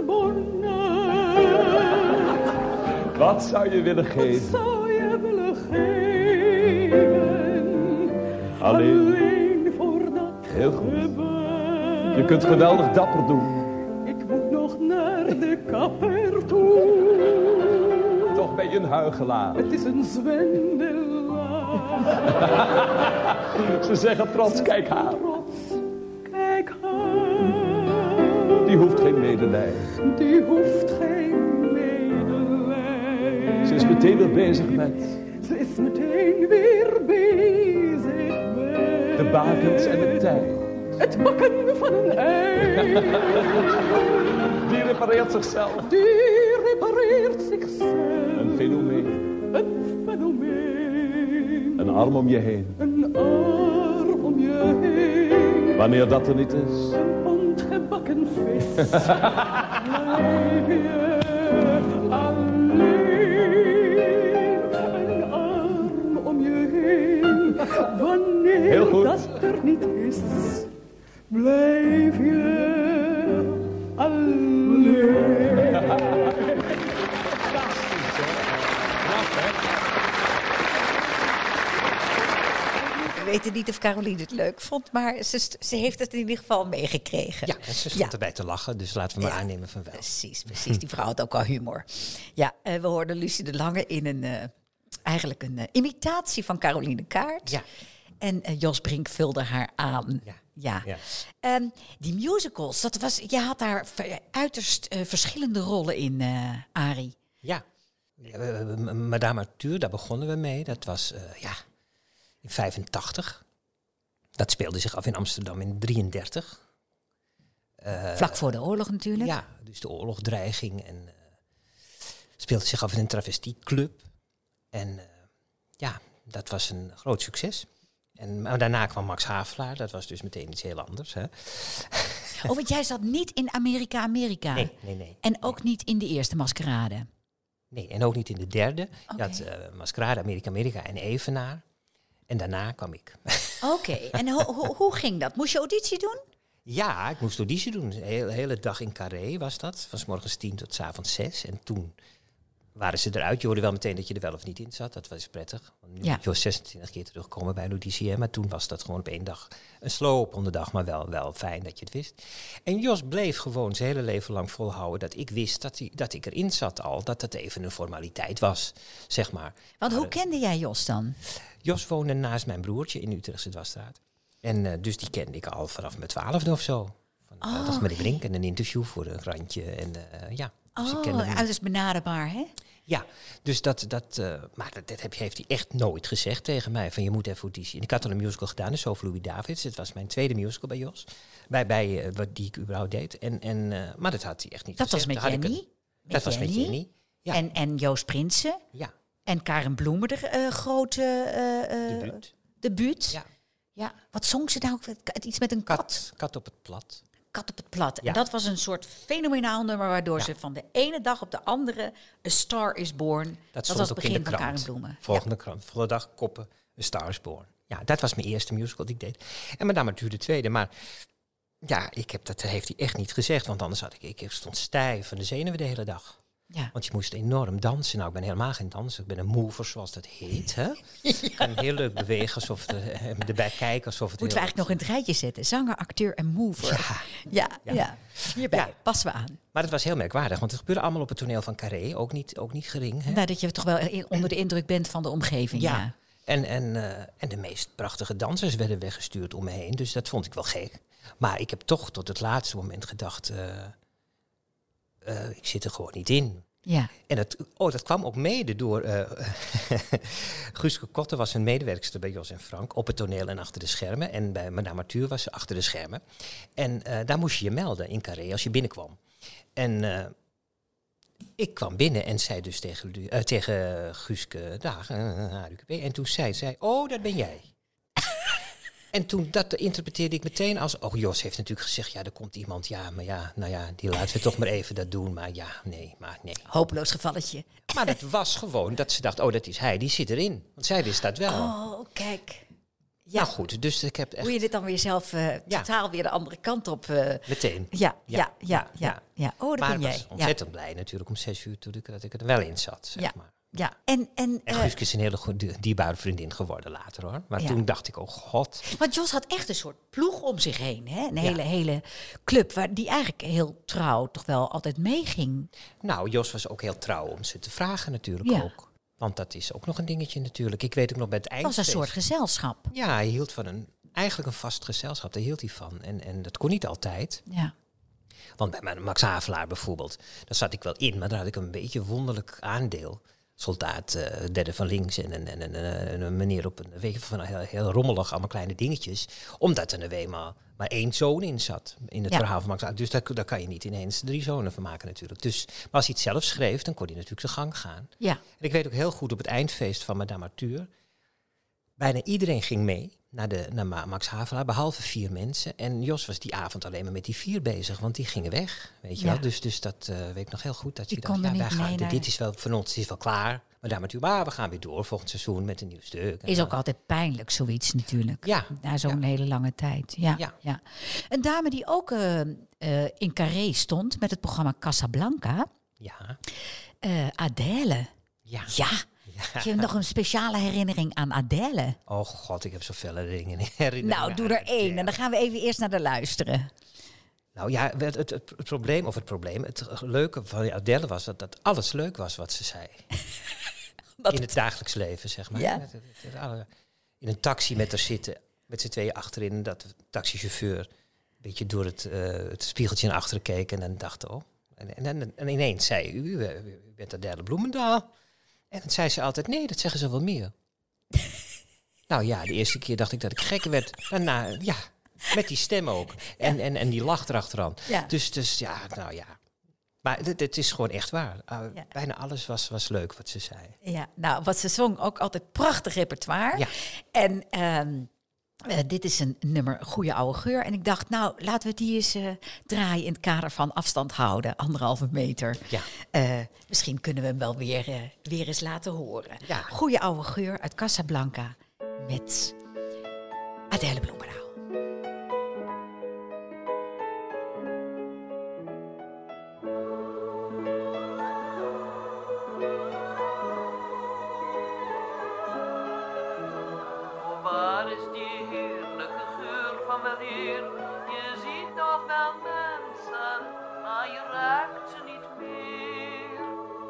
carbonaat. Wat zou je willen geven? Wat zou je willen geven? Alleen, Alleen voor dat heel goed. gebaar. Je kunt geweldig dapper doen. Ik moet nog naar de kapper toe. Toch ben je een huichelaar. Het is een zwendelaar. Ze zeggen trots, kijk haar. Trots, kijk haar. Die hoeft geen medelijden. Die hoeft geen medelijden. Ze is meteen weer bezig met Ze is meteen weer bezig met de bakens en de tijd. het bakken van een ei. Die repareert zichzelf. Die repareert zichzelf. Een fenomeen. Een fenomeen. Een arm om je heen. Een arm om je heen. Wanneer dat er niet is. Een pond gebakken vis. Blijf je alleen. Een arm om je heen. Wanneer Heel goed. dat er niet is. Blijf je alleen. We weten niet of Caroline het leuk vond, maar ze, ze heeft het in ieder geval meegekregen. Ja, en ze stond Ja. erbij te lachen, dus laten we maar Ja. aannemen van wel. Precies, precies. Die vrouw had ook al humor. Ja, uh, we hoorden Lucie de Lange in een, uh, eigenlijk een uh, imitatie van Caroline Kaart. Ja. En uh, Jos Brink vulde haar aan. Ja. Ja. Ja. Um, die musicals, dat was, je had daar ver- uiterst uh, verschillende rollen in, uh, Arie. Ja, Ja, we- we- Madame Arthur, daar begonnen we mee. Dat was uh, ja, in vijfentachtig. Dat speelde zich af in Amsterdam in drieëndertig. Uh, Vlak voor de oorlog natuurlijk. Ja, dus de oorlogsdreiging. En uh, speelde zich af in een travestieclub. En uh, ja, dat was een groot succes. En, maar daarna kwam Max Havelaar. Dat was dus meteen iets heel anders. Hè? Oh, want jij zat niet in Amerika, Amerika. Nee, nee, nee. En ook niet in de eerste maskerade. Nee, en ook niet in de derde. Oké. Je had uh, Maskerade, Amerika, Amerika en Evenaar. En daarna kwam ik. Oké, en ho- ho- hoe ging dat? Moest je auditie doen? Ja, ik moest auditie doen. De hele, hele dag in Carré was dat. Van 's morgens tien tot 's avonds zes. En toen waren ze eruit. Je hoorde wel meteen dat je er wel of niet in zat. Dat was prettig. Want nu Ja. moet je al zesentwintig keer terugkomen bij een auditie. Hè? Maar toen was dat gewoon op één dag een sloop om de dag. Maar wel, wel fijn dat je het wist. En Jos bleef gewoon zijn hele leven lang volhouden dat ik wist dat, hij, dat ik erin zat al. Dat dat even een formaliteit was, zeg maar. Want hoe Maar, kende jij Jos dan? Jos woonde naast mijn broertje in Utrechtse Dwarsstraat. En uh, dus die kende ik al vanaf mijn twaalfde of zo. Van uh, Oh, dag met de oké. Brink en een interview voor een randje. En uh, ja, dus ik Oh, kende hem. uiterst benaderbaar, hè? Ja, dus dat, dat, uh, maar dat, dat heb, heeft hij echt nooit gezegd tegen mij. Van je moet even auditie. En ik had al een musical gedaan, dus over Louis Davids. Het was mijn tweede musical bij Jos. Bij, bij uh, wat die ik überhaupt deed. En, en, uh, maar dat had hij echt niet Dat was gezegd. met Daar had ik Jenny. een- Dat was met Jenny. Ja. En, en Joost Prinsen. ja, En Karen Bloemen, de uh, grote uh, debuut. debuut. Ja. Ja. Wat zong ze nou? ook? Iets met een kat. Kat, kat op het plat. Kat op het plat. Ja. En dat was een soort fenomenaal nummer... waardoor Ja. ze van de ene dag op de andere... A Star is Born. Dat, Dat stond was het ook in begin de van krant. Karen Bloemen. Volgende krant. Volgende dag koppen, A Star is Born. Ja, dat was mijn eerste musical die ik deed. En Madame Arthur de tweede. Maar ja, ik heb, dat heeft hij echt niet gezegd. Want anders had ik, ik stond stijf van de zenuwen de hele dag. Ja. Want je moest enorm dansen. Nou, ik ben helemaal geen danser. Ik ben een mover, zoals dat heet. Hè? Ik kan heel leuk bewegen, alsof het, uh, erbij kijken. Alsof het Moeten we heel eigenlijk nog in het rijtje zetten. Zanger, acteur en mover. Ja. Ja, ja. Ja. Hierbij Ja. passen we aan. Maar het was heel merkwaardig, want het gebeurde allemaal op het toneel van Carré. Ook niet, ook niet gering. Hè? Nou, dat je toch wel in- onder de indruk bent van de omgeving. Ja. Ja. En, en, uh, en de meest prachtige dansers werden weggestuurd om me heen. Dus dat vond ik wel gek. Maar ik heb toch tot het laatste moment gedacht... Uh, uh, ik zit er gewoon niet in. Ja. En dat, oh, dat kwam ook mede door... Uh, Guuske Kotte was een medewerkster bij Jos en Frank... op het toneel en achter de schermen. En bij Madame Arthur was ze achter de schermen. En uh, daar moest je je melden in Carré als je binnenkwam. En... Uh, ik kwam binnen en zei dus tegen, uh, tegen Guuske, dag, uh, en toen zei zij, oh, dat ben jij. En toen, dat interpreteerde ik meteen als, oh, Jos heeft natuurlijk gezegd, ja, er komt iemand, ja, maar ja, nou ja, die laten we toch maar even dat doen, maar ja, nee, maar nee. Hopeloos gevalletje. Maar dat was gewoon dat ze dacht, oh, dat is hij, die zit erin. Want zij wist dat wel. Oh, kijk. Ja. Nou goed, dus ik heb echt... Hoe je dit dan weer zelf uh, Ja. totaal weer de andere kant op... Uh, Meteen. ja, ja, ja, ja, ja. ja. Oh, dat Maar ben ik jij. was ontzettend blij natuurlijk om zes uur toen ik, dat ik er wel in zat, zeg Ja. maar. Ja, en... En, En uh, Guuske is een hele goede, dierbare vriendin geworden later, hoor. Maar Ja. toen dacht ik, oh god. want Jos had echt een soort ploeg om zich heen. Hè? Een Ja. hele, hele club waar die eigenlijk heel trouw toch wel altijd meeging. Nou, Jos was ook heel trouw om ze te vragen natuurlijk Ja. ook. Want dat is ook nog een dingetje natuurlijk. Ik weet ook nog bij het Het was eindfeest. een soort gezelschap. Ja, hij hield van een, eigenlijk een vast gezelschap. Daar hield hij van. En, en dat kon niet altijd. Ja. Want bij mijn Max Havelaar bijvoorbeeld, daar zat ik wel in. Maar daar had ik een beetje wonderlijk aandeel. Soldaat, uh, derde van links en, en, en, en, en een meneer op een, weet je, van heel, heel rommelig, allemaal kleine dingetjes. Omdat er nou eenmaal maar één zoon in zat in het Ja. verhaal van Max Havelaar. Dus daar, daar kan je niet ineens drie zonen van maken natuurlijk. Dus, maar als hij het zelf schreef, dan kon hij natuurlijk zijn gang gaan. Ja. En ik weet ook heel goed op het eindfeest van Madame Arthur. Bijna iedereen ging mee naar, de, naar Ma- Max Havelaar, behalve vier mensen. En Jos was die avond alleen maar met die vier bezig, want die gingen weg. Weet je Ja. wel? Dus, dus dat uh, weet ik nog heel goed. Dat Die je dacht, konden ja, wij niet gaan, mee dit, naar- dit is wel van ons, het is wel klaar. Madame Arthur, maar we gaan weer door volgend seizoen met een nieuw stuk. En Is dan- ook altijd pijnlijk, zoiets natuurlijk. Ja. Na zo'n hele lange tijd. Ja, ja. Ja. Een dame die ook uh, uh, in Carré stond met het programma Casablanca. Ja. Uh, Adèle. Ja. Ja. Heb je nog een speciale herinnering aan Adèle? Oh god, ik heb zoveel herinneringen. herinneringen Nou, doe er aan één. Adèle. En dan gaan we even eerst naar de luisteren. Nou ja, het, het, het, het probleem, of het probleem, het leuke van Adèle was dat, dat alles leuk was wat ze zei. Wat in het dagelijks leven, zeg maar. Ja. Met- met- met alle- In een taxi met haar zitten, met z'n tweeën achterin, dat de taxichauffeur een beetje door het, uh, het spiegeltje naar achteren keek en dan dacht, oh. En, en, en, en ineens zei u, u, u bent Adèle Bloemendaal. En dan zei ze altijd, nee, dat zeggen ze wel meer. Nou ja, de eerste keer dacht ik dat ik gek werd. Daarna, ja, met die stem ook. En, en, en die lach erachteraan. Ja. Dus, dus ja, nou ja. Maar het, het is gewoon echt waar. Uh, Ja. Bijna alles was, was leuk wat ze zei. Ja, nou, wat ze zong, ook altijd prachtig repertoire. Ja. En ehm, eh, dit is een nummer, Goeie Oude Geur. En ik dacht, nou, laten we die eens eh, draaien in het kader van afstand houden. Anderhalve meter. Ja. Eh, misschien kunnen we hem wel weer, eh, weer eens laten horen. Ja. Goeie Oude Geur uit Casablanca met Adèle Bloemendaal. Waar is die heerlijke geur van weleer? Je ziet nog wel mensen, maar je ruikt ze niet meer.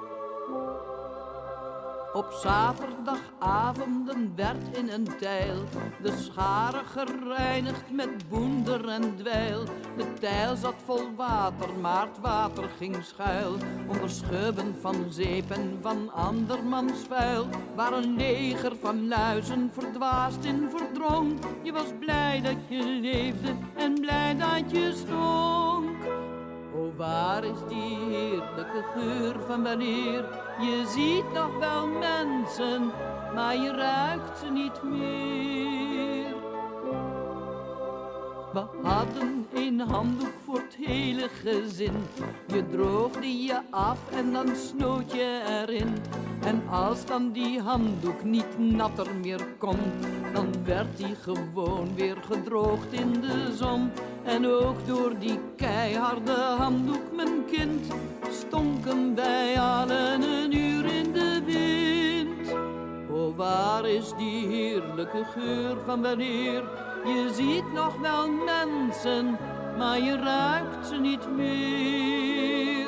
Op zaterdagavonden werd in een tijl de schare gereinigd met boender en dweil. De tijl zat vol water, maar het water ging schuil onder schubben van zeep en van andermans vuil. Waar een leger van luizen verdwaasd in verdronk. Je was blij dat je leefde en blij dat je stonk. Oh, waar is die heerlijke geur van wanneer? Je ziet nog wel mensen, maar je ruikt ze niet meer. We hadden een een handdoek voor het hele gezin. Je droogde je af en dan snoot je erin. En als dan die handdoek niet natter meer kon, dan werd die gewoon weer gedroogd in de zon. En ook door die keiharde handdoek, mijn kind, stonken wij allen een uur in de wind. Oh, waar is die heerlijke geur van weleer? Je ziet nog wel mensen, maar je ruikt ze niet meer.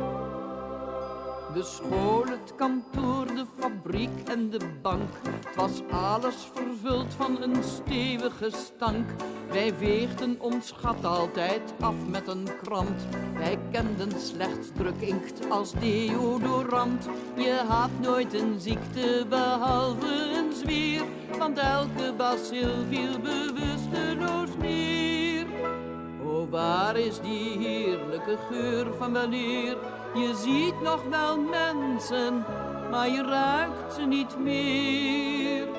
De school, het kantoor, de fabriek en de bank, het was alles vervuld van een stevige stank. Wij veegden ons gat altijd af met een krant. Wij kenden slechts drukinkt als deodorant. Je had nooit een ziekte behalve een zwier, want elke bacil viel bewusteloos neer. Oh, waar is die heerlijke geur van weleer? Je ziet nog wel mensen, maar je ruikt ze niet meer.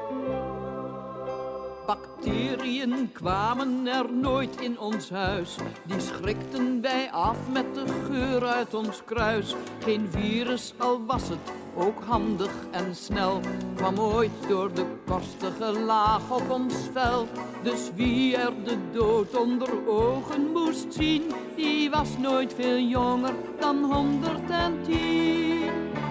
Bacteriën kwamen er nooit in ons huis. Die schrikten wij af met de geur uit ons kruis. Geen virus, al was het ook handig en snel, kwam ooit door de korstige laag op ons vel. Dus wie er de dood onder ogen moest zien, die was nooit veel jonger dan honderdtien.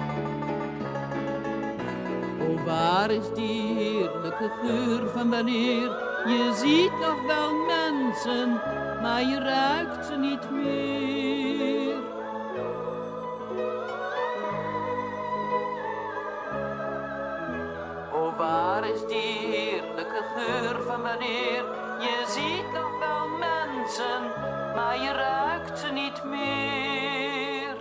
Oh, waar is die heerlijke geur van weleer? Je ziet nog wel mensen, maar je ruikt ze niet meer. Oh, waar is die heerlijke geur van weleer? Je ziet nog wel mensen, maar je ruikt ze niet meer.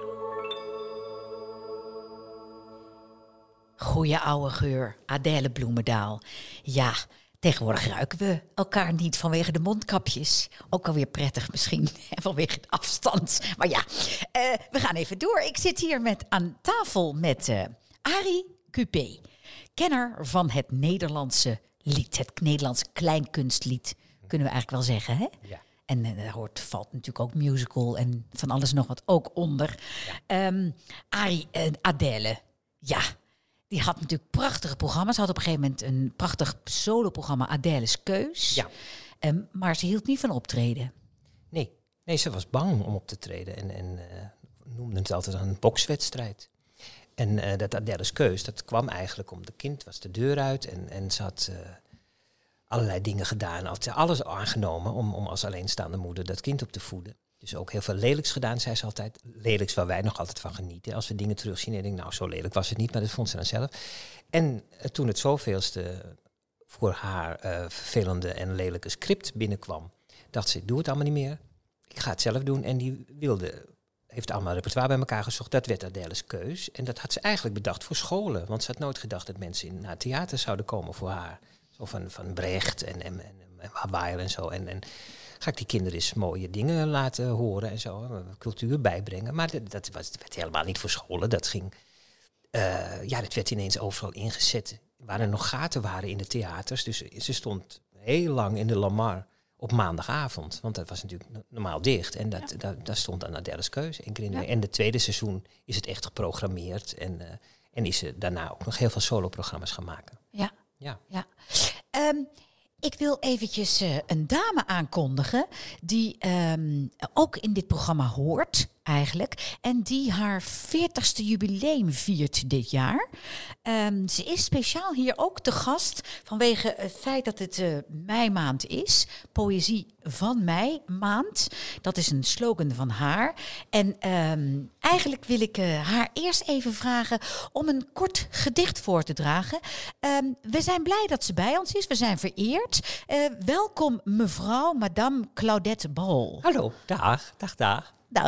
Goeie oude geur, Adèle Bloemendaal. Ja, tegenwoordig ruiken we elkaar niet vanwege de mondkapjes. Ook alweer prettig misschien, vanwege de afstand. Maar ja, uh, we gaan even door. Ik zit hier met, aan tafel met uh, Arie Cupé, kenner van het Nederlandse lied. Het Nederlandse kleinkunstlied, kunnen we eigenlijk wel zeggen, hè? Ja. En uh, daar hoort, valt natuurlijk ook musical en van alles nog wat ook onder. Ja. Um, Arie en uh, Adèle, ja... Die had natuurlijk prachtige programma's. Ze had op een gegeven moment een prachtig soloprogramma, Adèle's Keus. Ja. Um, maar ze hield niet van optreden. Nee, nee, ze was bang om op te treden. En, en uh, noemde het altijd een bokswedstrijd. En uh, dat Adèle's Keus, dat kwam eigenlijk om de kind was de deur uit. En, en ze had uh, allerlei dingen gedaan. Had alles aangenomen om, om als alleenstaande moeder dat kind op te voeden. Dus ook heel veel lelijks gedaan, zei ze altijd. Lelijks waar wij nog altijd van genieten. Als we dingen terugzien en denk nou, zo lelijk was het niet, maar dat vond ze dan zelf. En uh, toen het zoveelste voor haar uh, vervelende en lelijke script binnenkwam, dacht ze, ik doe het allemaal niet meer. Ik ga het zelf doen. En die wilde, heeft allemaal repertoire bij elkaar gezocht. Dat werd Adèle's Keus. En dat had ze eigenlijk bedacht voor scholen. Want ze had nooit gedacht dat mensen in, naar het theater zouden komen voor haar. Zo van, van Brecht en, en, en, en Hawaii en zo. En, en ga ik die kinderen eens mooie dingen laten horen en zo, cultuur bijbrengen. Maar dat, dat, was, dat werd helemaal niet voor scholen. Dat ging, uh, ja, dat werd ineens overal ingezet. Waar er nog gaten waren in de theaters. Dus ze stond heel lang in de Lamar op maandagavond. Want dat was natuurlijk normaal dicht. En dat, ja. da, daar stond dan Adèle's Keus. Ja. En het tweede seizoen is het echt geprogrammeerd. En, uh, en is ze daarna ook nog heel veel soloprogramma's gaan maken. Ja. Ja. ja. Um, Ik wil eventjes uh, een dame aankondigen die um, ook in dit programma hoort eigenlijk. En die haar veertigste jubileum viert dit jaar. Um, ze is speciaal hier ook te gast vanwege het feit dat het uh, meimaand is. Poëzie van mei maand. Dat is een slogan van haar. En um, eigenlijk wil ik uh, haar eerst even vragen om een kort gedicht voor te dragen. Um, we zijn blij dat ze bij ons is. We zijn vereerd. Uh, welkom mevrouw, madame Claudette Bol. Hallo, dag, dag, dag. Dag.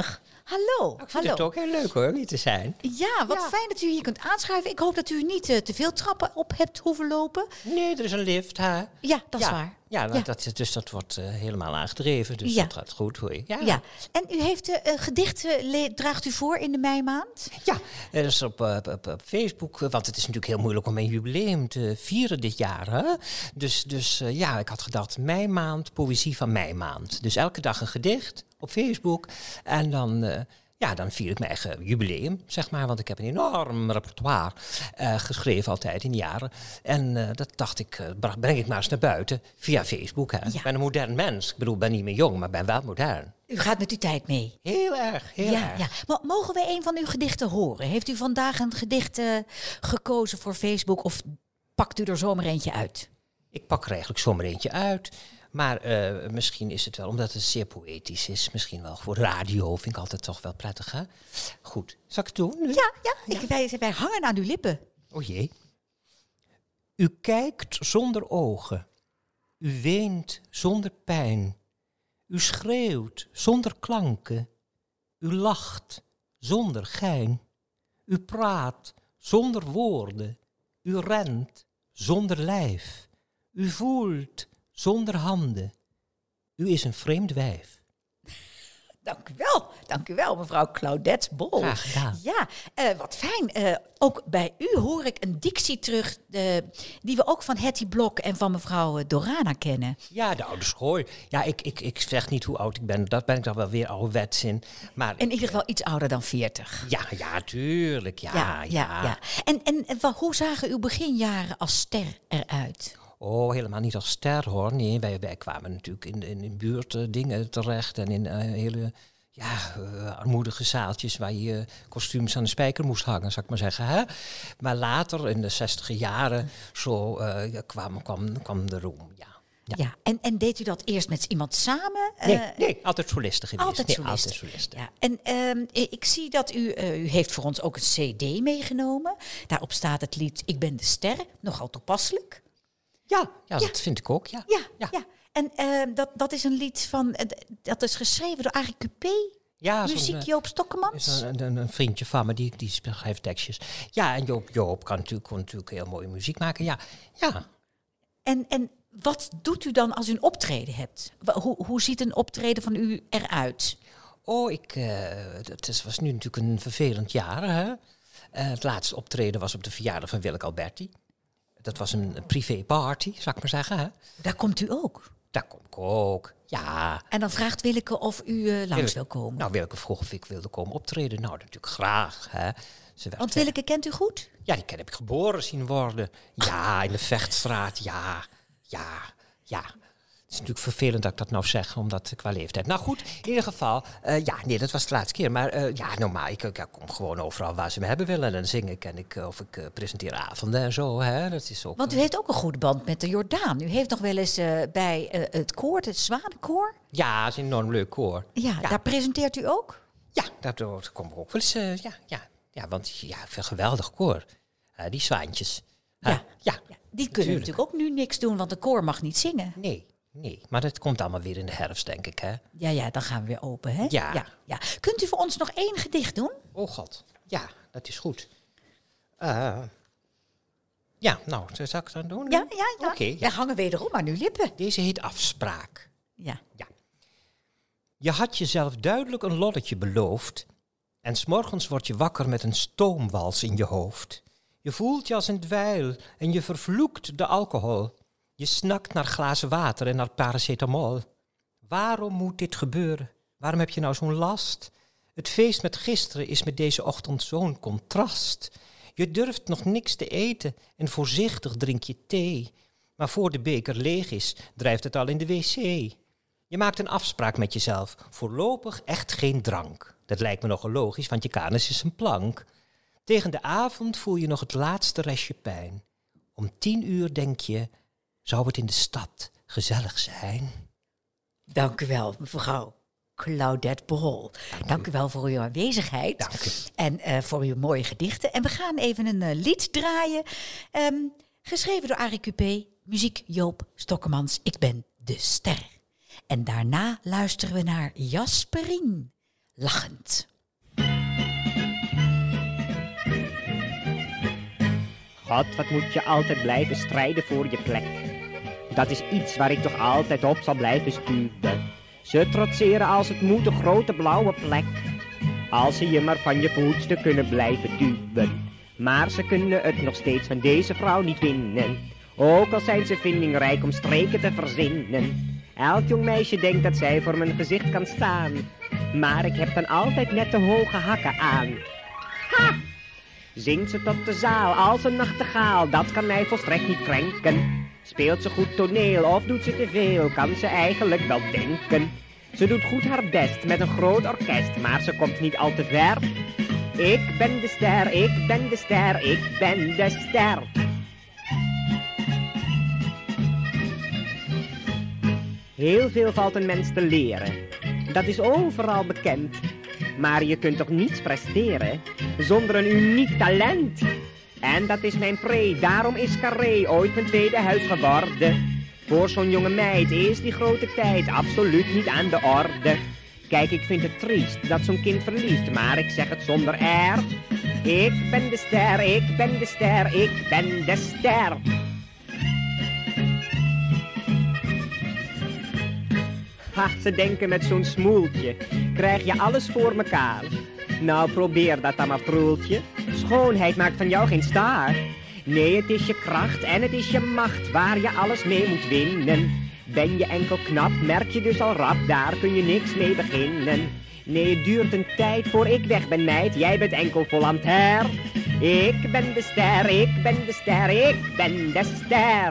Hallo. Ik vind hallo. het ook heel leuk hoor, hier te zijn. Ja, wat fijn dat u hier kunt aanschuiven. Ik hoop dat u niet uh, te veel trappen op hebt hoeven lopen. Nee, er is een lift, hè? Ja, dat ja. is waar. Ja, Ja. Dat, dus dat wordt uh, helemaal aangedreven, dus Ja. dat gaat goed hoor. Ja, Ja. En u heeft uh, gedichten, le- draagt u voor in de meimaand? ja dat is op, uh, op, op Facebook, uh, want het is natuurlijk heel moeilijk om mijn jubileum te vieren dit jaar. Hè? Dus, dus uh, ja, ik had gedacht, meimaand, poëzie van meimaand. Dus elke dag een gedicht op Facebook en dan... Uh, Ja, dan vier ik mijn eigen jubileum, zeg maar. Want ik heb een enorm repertoire uh, geschreven altijd in de jaren. En uh, dat dacht ik, uh, breng, breng ik maar eens naar buiten via Facebook. Hè. Ja. Ik ben een modern mens. Ik bedoel, ik ben niet meer jong, maar ben wel modern. U gaat met uw tijd mee. Heel erg, heel ja, erg. ja. Maar mogen wij een van uw gedichten horen? Heeft u vandaag een gedicht uh, gekozen voor Facebook of pakt u er zomaar eentje uit? Ik pak er eigenlijk zomaar eentje uit. Maar uh, misschien is het wel, omdat het zeer poëtisch is, misschien wel voor radio, vind ik altijd toch wel prettig, hè? Goed, zal ik het doen nu? Ja, ja, ik, wij, wij hangen aan uw lippen. O jee. U kijkt zonder ogen. U weent zonder pijn. U schreeuwt zonder klanken. U lacht zonder gein. U praat zonder woorden. U rent zonder lijf. U voelt zonder handen. U is een vreemd wijf. Dank u wel, dank u wel, mevrouw Claudette Bol. Graag gedaan. Ja, uh, wat fijn. Uh, ook bij u hoor ik een dictie terug uh, die we ook van Hetty Blok en van mevrouw uh, Dorana kennen. Ja, de oude school. Ja, ik, ik, ik zeg niet hoe oud ik ben. Dat ben ik dan wel weer ouderwets in. Maar in ieder geval iets ouder dan veertig. Ja, ja, tuurlijk. Ja, ja. ja, ja. En, en uh, hoe zagen uw beginjaren als ster eruit? Oh, helemaal niet als ster hoor. Nee, wij, wij kwamen natuurlijk in, in, in buurt uh, dingen terecht en in uh, hele ja, uh, armoedige zaaltjes waar je uh, kostuums aan de spijker moest hangen, zou ik maar zeggen. Hè? Maar later, in de zestiger jaren, zo uh, kwam, kwam, kwam de roem, ja. Ja, ja. En, en deed u dat eerst met iemand samen? Nee, uh, nee altijd soliste geweest. Altijd nee, soliste. Altijd soliste. Ja. En uh, ik zie dat u, uh, u heeft voor ons ook een cd meegenomen. Daarop staat het lied Ik ben de ster, nogal toepasselijk. Ja, ja, ja, dat vind ik ook, ja. Ja, ja. ja. En uh, dat, dat is een lied van, uh, dat is geschreven door Arie Cupé, ja, muziek Joop Stokkemans. Een, een, een vriendje van me, die, die schrijft tekstjes. Ja, en Joop, Joop kan natuurlijk, kon natuurlijk heel mooie muziek maken, ja. ja. En, en wat doet u dan als u een optreden hebt? Hoe, hoe ziet een optreden van u eruit? Oh, ik, uh, het was nu natuurlijk een vervelend jaar, hè. Uh, het laatste optreden was op de verjaardag van Willeke Alberti. Dat was een privé party, zou ik maar zeggen. Hè? Daar komt u ook? Daar kom ik ook, ja. En dan vraagt Willeke of u uh, langs Willeke, wil komen? Nou, Willeke vroeg of ik wilde komen optreden. Nou, natuurlijk graag. Hè. Ze Want Willeke kent u goed? Ja, die heb ik geboren zien worden. Ja, in de Vechtstraat, ja. Ja, ja. Het is natuurlijk vervelend dat ik dat nou zeg, omdat qua leeftijd. Nou goed, in ieder geval, uh, ja, nee, dat was de laatste keer. Maar uh, ja, normaal, ik, ik kom gewoon overal waar ze me hebben willen. En dan zing ik en ik, uh, of ik uh, presenteer avonden en zo. Hè. Dat is ook, Want u heeft ook een goede band met de Jordaan. U heeft nog wel eens uh, bij uh, het koor, het Zwanenkoor. Ja, dat is een enorm leuk koor. Ja, ja. Daar presenteert u ook? Ja, daar kom ik ook wel eens, uh, ja, ja, ja, want ja, een geweldig koor. Uh, die zwaantjes. Uh, ja. ja, ja, die kunnen natuurlijk ook nu niks doen, want de koor mag niet zingen. Nee. Nee, maar dat komt allemaal weer in de herfst, denk ik, hè? Ja, ja, dan gaan we weer open, hè? Ja. ja, ja. Kunt u voor ons nog één gedicht doen? Oh god, ja, dat is goed. Uh, ja, nou, zal ik het dan doen? Ja, ja, ja. Oké. Okay, ja. Wij hangen wederom aan uw lippen. Deze heet Afspraak. Ja. Ja. Je had jezelf duidelijk een lolletje beloofd en 's morgens word je wakker met een stoomwals in je hoofd. Je voelt je als een dweil en je vervloekt de alcohol. Je snakt naar glazen water en naar paracetamol. Waarom moet dit gebeuren? Waarom heb je nou zo'n last? Het feest met gisteren is met deze ochtend zo'n contrast. Je durft nog niks te eten en voorzichtig drink je thee. Maar voor de beker leeg is, drijft het al in de wc. Je maakt een afspraak met jezelf. Voorlopig echt geen drank. Dat lijkt me nogal logisch, want je kanus is een plank. Tegen de avond voel je nog het laatste restje pijn. Om tien uur denk je... Zou het in de stad gezellig zijn? Dank u wel, mevrouw Claudette Bol. Dank, Dank u wel voor uw aanwezigheid. Dank u. En uh, voor uw mooie gedichten. En we gaan even een uh, lied draaien. Um, geschreven door Arie Cupé. Muziek Joop Stokkemans. Ik ben de ster. En daarna luisteren we naar Jasperien. Lachend. God, wat moet je altijd blijven strijden voor je plek. Dat is iets waar ik toch altijd op zal blijven sturen. Ze trotseren als het moet, een grote blauwe plek. Als ze je maar van je voetstuk kunnen blijven duwen. Maar ze kunnen het nog steeds van deze vrouw niet winnen. Ook al zijn ze vindingrijk om streken te verzinnen. Elk jong meisje denkt dat zij voor mijn gezicht kan staan. Maar ik heb dan altijd net de hoge hakken aan. Ha! Zingt ze tot de zaal als een nachtegaal, dat kan mij volstrekt niet krenken. Speelt ze goed toneel of doet ze te veel, kan ze eigenlijk wel denken. Ze doet goed haar best met een groot orkest, maar ze komt niet al te ver. Ik ben de ster, ik ben de ster, ik ben de ster. Heel veel valt een mens te leren, dat is overal bekend. Maar je kunt toch niets presteren zonder een uniek talent? En dat is mijn pre, daarom is Carré ooit mijn tweede huis geworden. Voor zo'n jonge meid is die grote tijd absoluut niet aan de orde. Kijk, ik vind het triest dat zo'n kind verliest, maar ik zeg het zonder air. Ik ben de ster, ik ben de ster, ik ben de ster. Ha, ze denken met zo'n smoeltje, krijg je alles voor mekaar. Nou, probeer dat dan maar, proeltje. Schoonheid maakt van jou geen star. Nee, het is je kracht en het is je macht waar je alles mee moet winnen. Ben je enkel knap, merk je dus al rap, daar kun je niks mee beginnen. Nee, het duurt een tijd voor ik weg ben, meid, jij bent enkel vol aan het her. Ik ben de ster, ik ben de ster, ik ben de ster.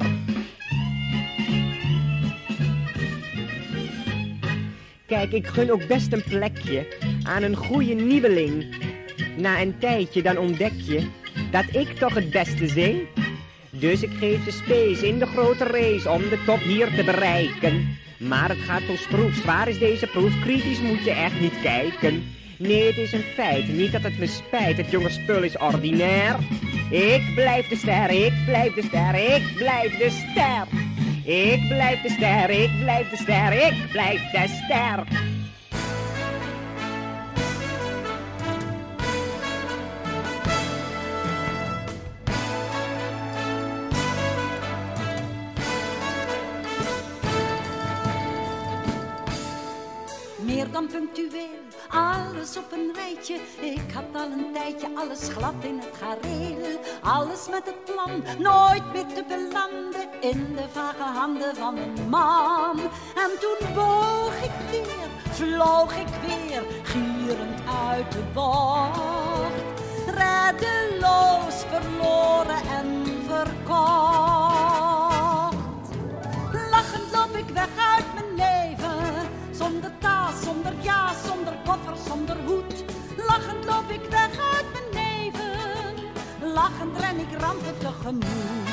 Kijk, ik gun ook best een plekje aan een goede nieuweling. Na een tijdje dan ontdek je dat ik toch het beste zing. Dus ik geef ze space in de grote race om de top hier te bereiken. Maar het gaat zo stroef, zwaar is deze proef, kritisch moet je echt niet kijken. Nee, het is een feit, niet dat het me spijt, het jonge spul is ordinair. Ik blijf de ster, ik blijf de ster, ik blijf de ster. Ik blijf de ster, ik blijf de ster, ik blijf de ster. Meer dan punctueel, alles op een rijtje. Ik had al een tijdje alles glad in het gareel. Alles met het plan, nooit meer te belanden in de vage handen van een man. En toen boog ik weer, vloog ik weer, gierend uit de bocht. Reddeloos verloren en verkocht. Lachend loop ik weg uit mijn leven. Zonder taas, zonder ja, zonder koffer, zonder hoed. Lachend loop ik weg uit mijn leven. Lachend ren ik rampen tegemoet.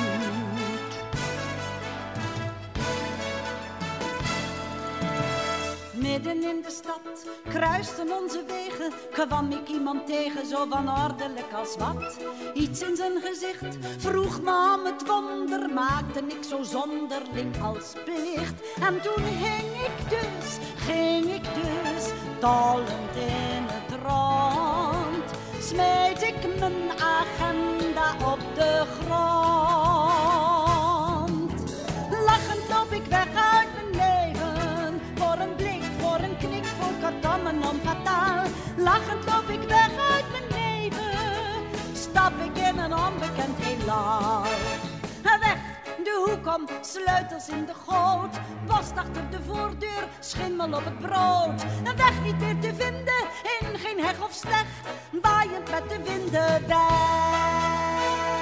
Midden in de stad kruisten onze wegen. Kwam ik iemand tegen, zo wanordelijk als wat. Iets in zijn gezicht vroeg me om het wonder. Maakte ik zo zonderling als plicht. En toen hing ik dus, ging ik dus, tollend in het rond. Smeet ik mijn agenda op de grond. Lachend loop ik weg uit mijn leven. Voor een blik, voor een knik, voor karton en om fataal. Lachend loop ik weg uit mijn leven. Stap ik in een onbekend heelal. Weg, de hoek om, sleutels in de goot. Post achter de voordeur, schimmel op het brood. Een weg niet meer te vinden, in geen heg of steg. Waaiend met de winden weg.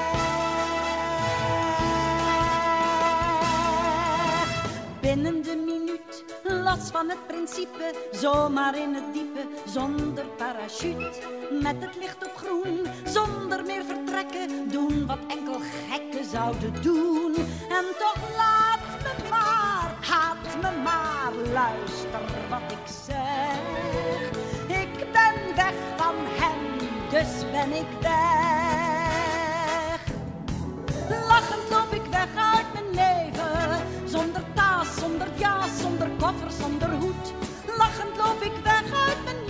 Binnen de minuut, los van het principe. Zomaar in het diepe, zonder parachute. Met het licht op groen, zonder meer vertrekken. Doen wat enkel gekken zouden doen. En toch laat me maar, haat me maar. Luister wat ik zeg. Ik ben weg van hem, dus ben ik weg. Lachend loop ik weg uit mijn leven. Zonder taas, zonder ja, zonder koffer, zonder hoed. Lachend loop ik weg uit mijn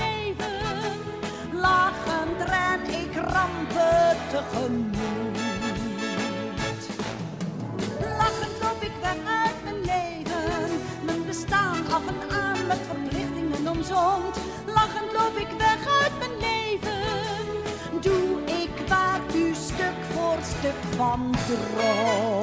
leven. Lachend ren ik rampen tegemoet. van droom.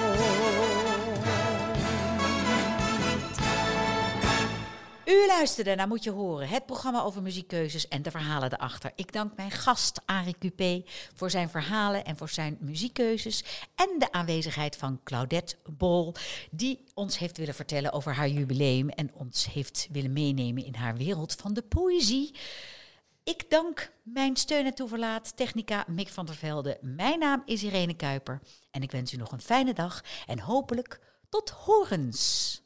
U luisterde naar Moet je horen, het programma over muziekkeuzes en de verhalen erachter. Ik dank mijn gast Arie Cupé voor zijn verhalen en voor zijn muziekkeuzes. En de aanwezigheid van Claudette Bol, die ons heeft willen vertellen over haar jubileum en ons heeft willen meenemen in haar wereld van de poëzie. Ik dank mijn steun en toeverlaat, technica Mick van der Velde. Mijn naam is Irene Kuiper en ik wens u nog een fijne dag en hopelijk tot horens.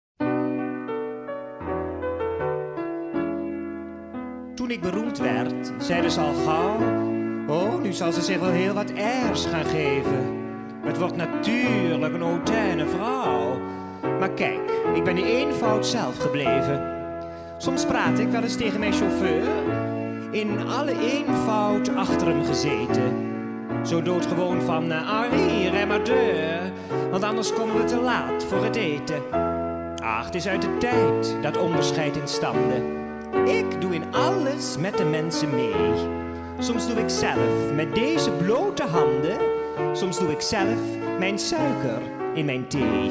Toen ik beroemd werd, zeiden ze al gauw: oh, nu zal ze zich wel heel wat airs gaan geven. Het wordt natuurlijk een hautaine vrouw. Maar kijk, ik ben in eenvoud zelf gebleven. Soms praat ik wel eens tegen mijn chauffeur, in alle eenvoud achter hem gezeten. Zo doodgewoon van uh, Henri, rem maar deur, want anders komen we te laat voor het eten. Ach, het is uit de tijd, dat onderscheid in standen. Ik doe in alles met de mensen mee. Soms doe ik zelf met deze blote handen. Soms doe ik zelf mijn suiker in mijn thee.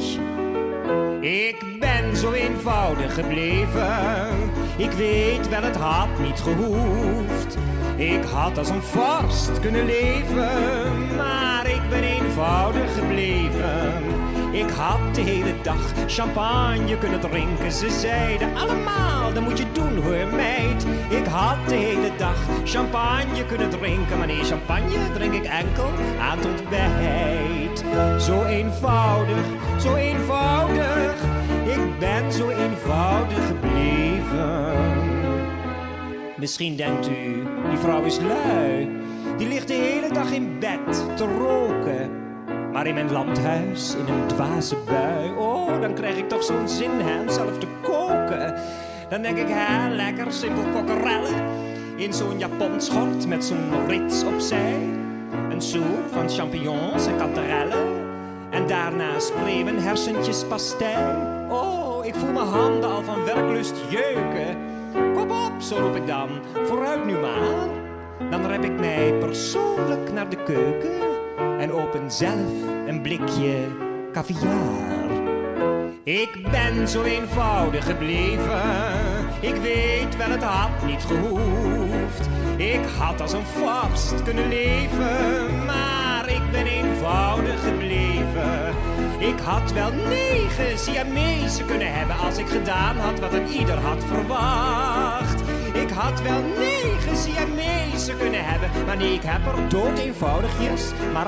Ik ben zo eenvoudig gebleven. Ik weet wel, het had niet gehoefd. Ik had als een vorst kunnen leven. Maar ik ben eenvoudig gebleven. Ik had de hele dag champagne kunnen drinken. Ze zeiden allemaal, dat moet je doen hoor meid. Ik had de hele dag champagne kunnen drinken. Maar nee, champagne drink ik enkel aan het ontbijt. Zo eenvoudig, zo eenvoudig. Ik ben zo eenvoudig gebleven. Misschien denkt u, die vrouw is lui. Die ligt de hele dag in bed te roken. Maar in mijn landhuis, in een dwaze bui, oh, dan krijg ik toch zo'n zin hem zelf te koken. Dan denk ik, hè, lekker simpel kokkerellen. In zo'n japonschort met zo'n rits opzij. Een soep van champignons en kanterellen. En daarna spreeuwen hersentjes pastei. Oh, ik voel mijn handen al van werklust jeuken. Kom op, zo roep ik dan, vooruit nu maar. Dan rep ik mij persoonlijk naar de keuken en open zelf een blikje caviar. Ik ben zo eenvoudig gebleven. Ik weet wel, het had niet gehoefd. Ik had als een vorst kunnen leven. Maar ik ben eenvoudig gebleven. Ik had wel negen Siamezen kunnen hebben als ik gedaan had wat een ieder had verwacht. Ik had wel negen Siamezen kunnen hebben, maar nee, ik heb er dood eenvoudigjes maar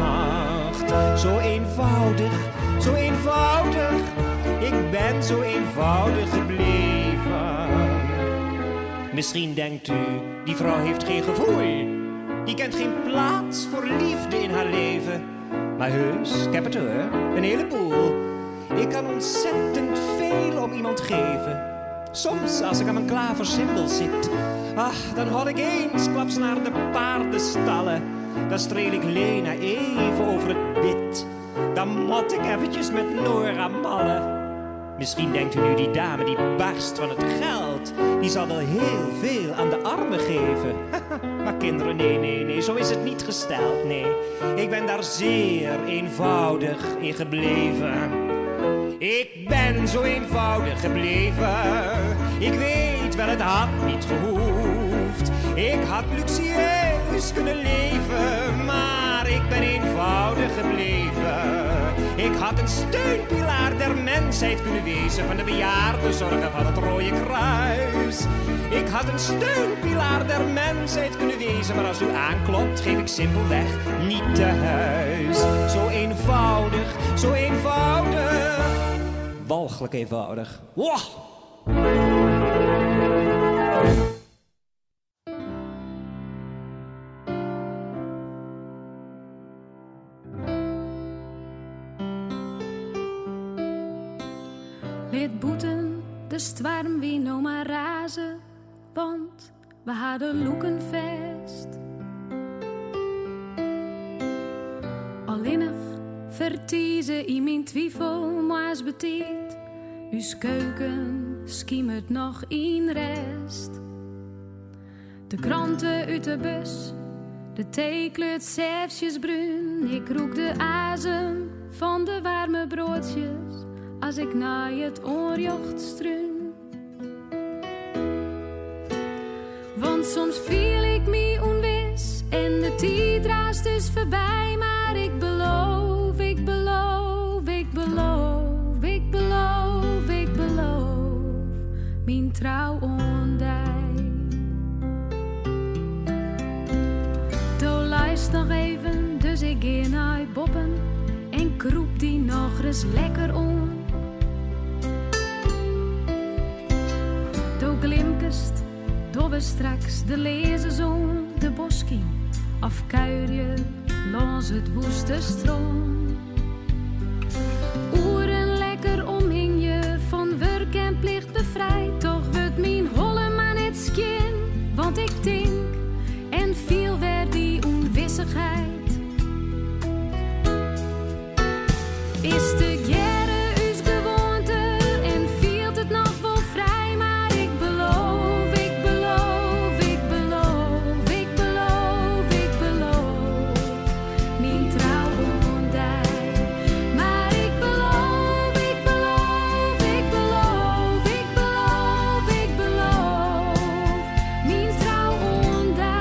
acht. Zo eenvoudig, zo eenvoudig, ik ben zo eenvoudig gebleven. Misschien denkt u, die vrouw heeft geen gevoel. Die kent geen plaats voor liefde in haar leven. Maar heus, ik heb het hoor, een heleboel. Ik kan ontzettend veel om iemand geven. Soms, als ik aan mijn klaversymbol zit, ach, dan hoor ik eens klaps naar de paardenstallen. Dan streel ik Lena even over het bit. Dan mot ik eventjes met Nora mallen. Misschien denkt u nu, die dame die barst van het geld, die zal wel heel veel aan de armen geven. Maar kinderen, nee, nee, nee, zo is het niet gesteld, nee. Ik ben daar zeer eenvoudig in gebleven. Ik ben zo eenvoudig gebleven. Ik weet wel, het had niet gehoefd. Ik had luxueus kunnen leven, maar ik ben eenvoudig gebleven. Ik had een steunpilaar der mensheid kunnen wezen, van de bejaardenzorgen van het Rode Kruis. Ik had een steunpilaar der mensheid kunnen wezen, maar als u aanklopt, geef ik simpelweg niet te huis. Zo eenvoudig, zo eenvoudig. Walgelijk eenvoudig. Wow. Lid boeten, de stwarm wie nou maar razen, want we hadden loeken vast. Allinnig vertiezen in mijn twijfel, maar betiet. Uw keuken schiemt nog in rest. De kranten uit de bus, De thee kleurt zeefjes bruin. Ik roek de azem van de warme broodjes als ik naar het oorjocht struin. Want soms viel ik me onwis en de tijd raast dus voorbij. Maar ik beloof, ik beloof, ik beloof, ik beloof, ik beloof, mijn trouw ondij. To luist nog even, dus ik ga naar boppen en kroep die nog eens lekker om. To glimkest, do we straks de lezenzoon, de bosking of kuierje langs het woeste stroom. Oeren lekker omhing je van werk en plicht bevrijd. Toch wordt mijn holle maar net skin, want ik denk en viel weer die onwissigheid. Is de jaren us gewoonte en viel het nog wel vrij, maar ik beloof, ik beloof, ik beloof, ik beloof, ik beloof, mijn trouw ondij. Maar ik beloof, ik beloof, ik beloof, ik beloof, ik beloof, mijn trouw ondij.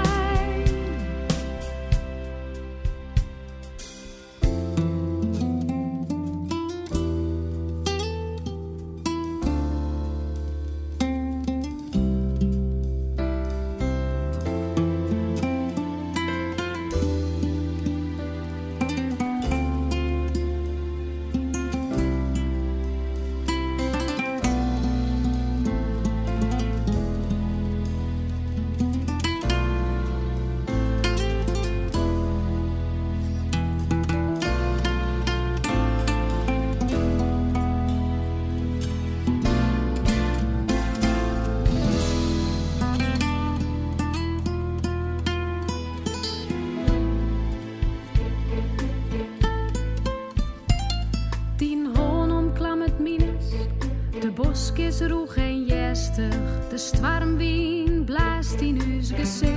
Tien hoon omklam het minus, de bosk is roeg en jestig, de stwarmwien blaast in uw gezicht.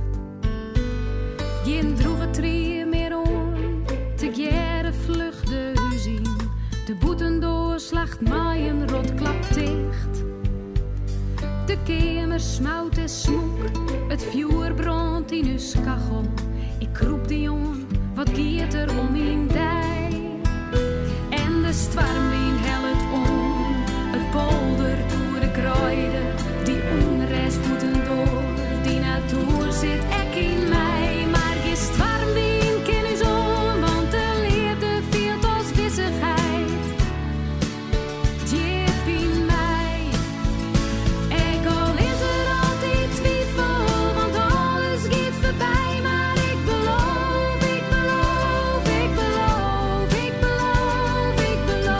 Geen droege trieën meer om, te gjere vluchte u zien, de boetendoor slacht mij een rotklap dicht. De kemer smout en smoek, het vuur brandt in uw kachel. Ik roep die on, wat giet er om in dij. En de stwarm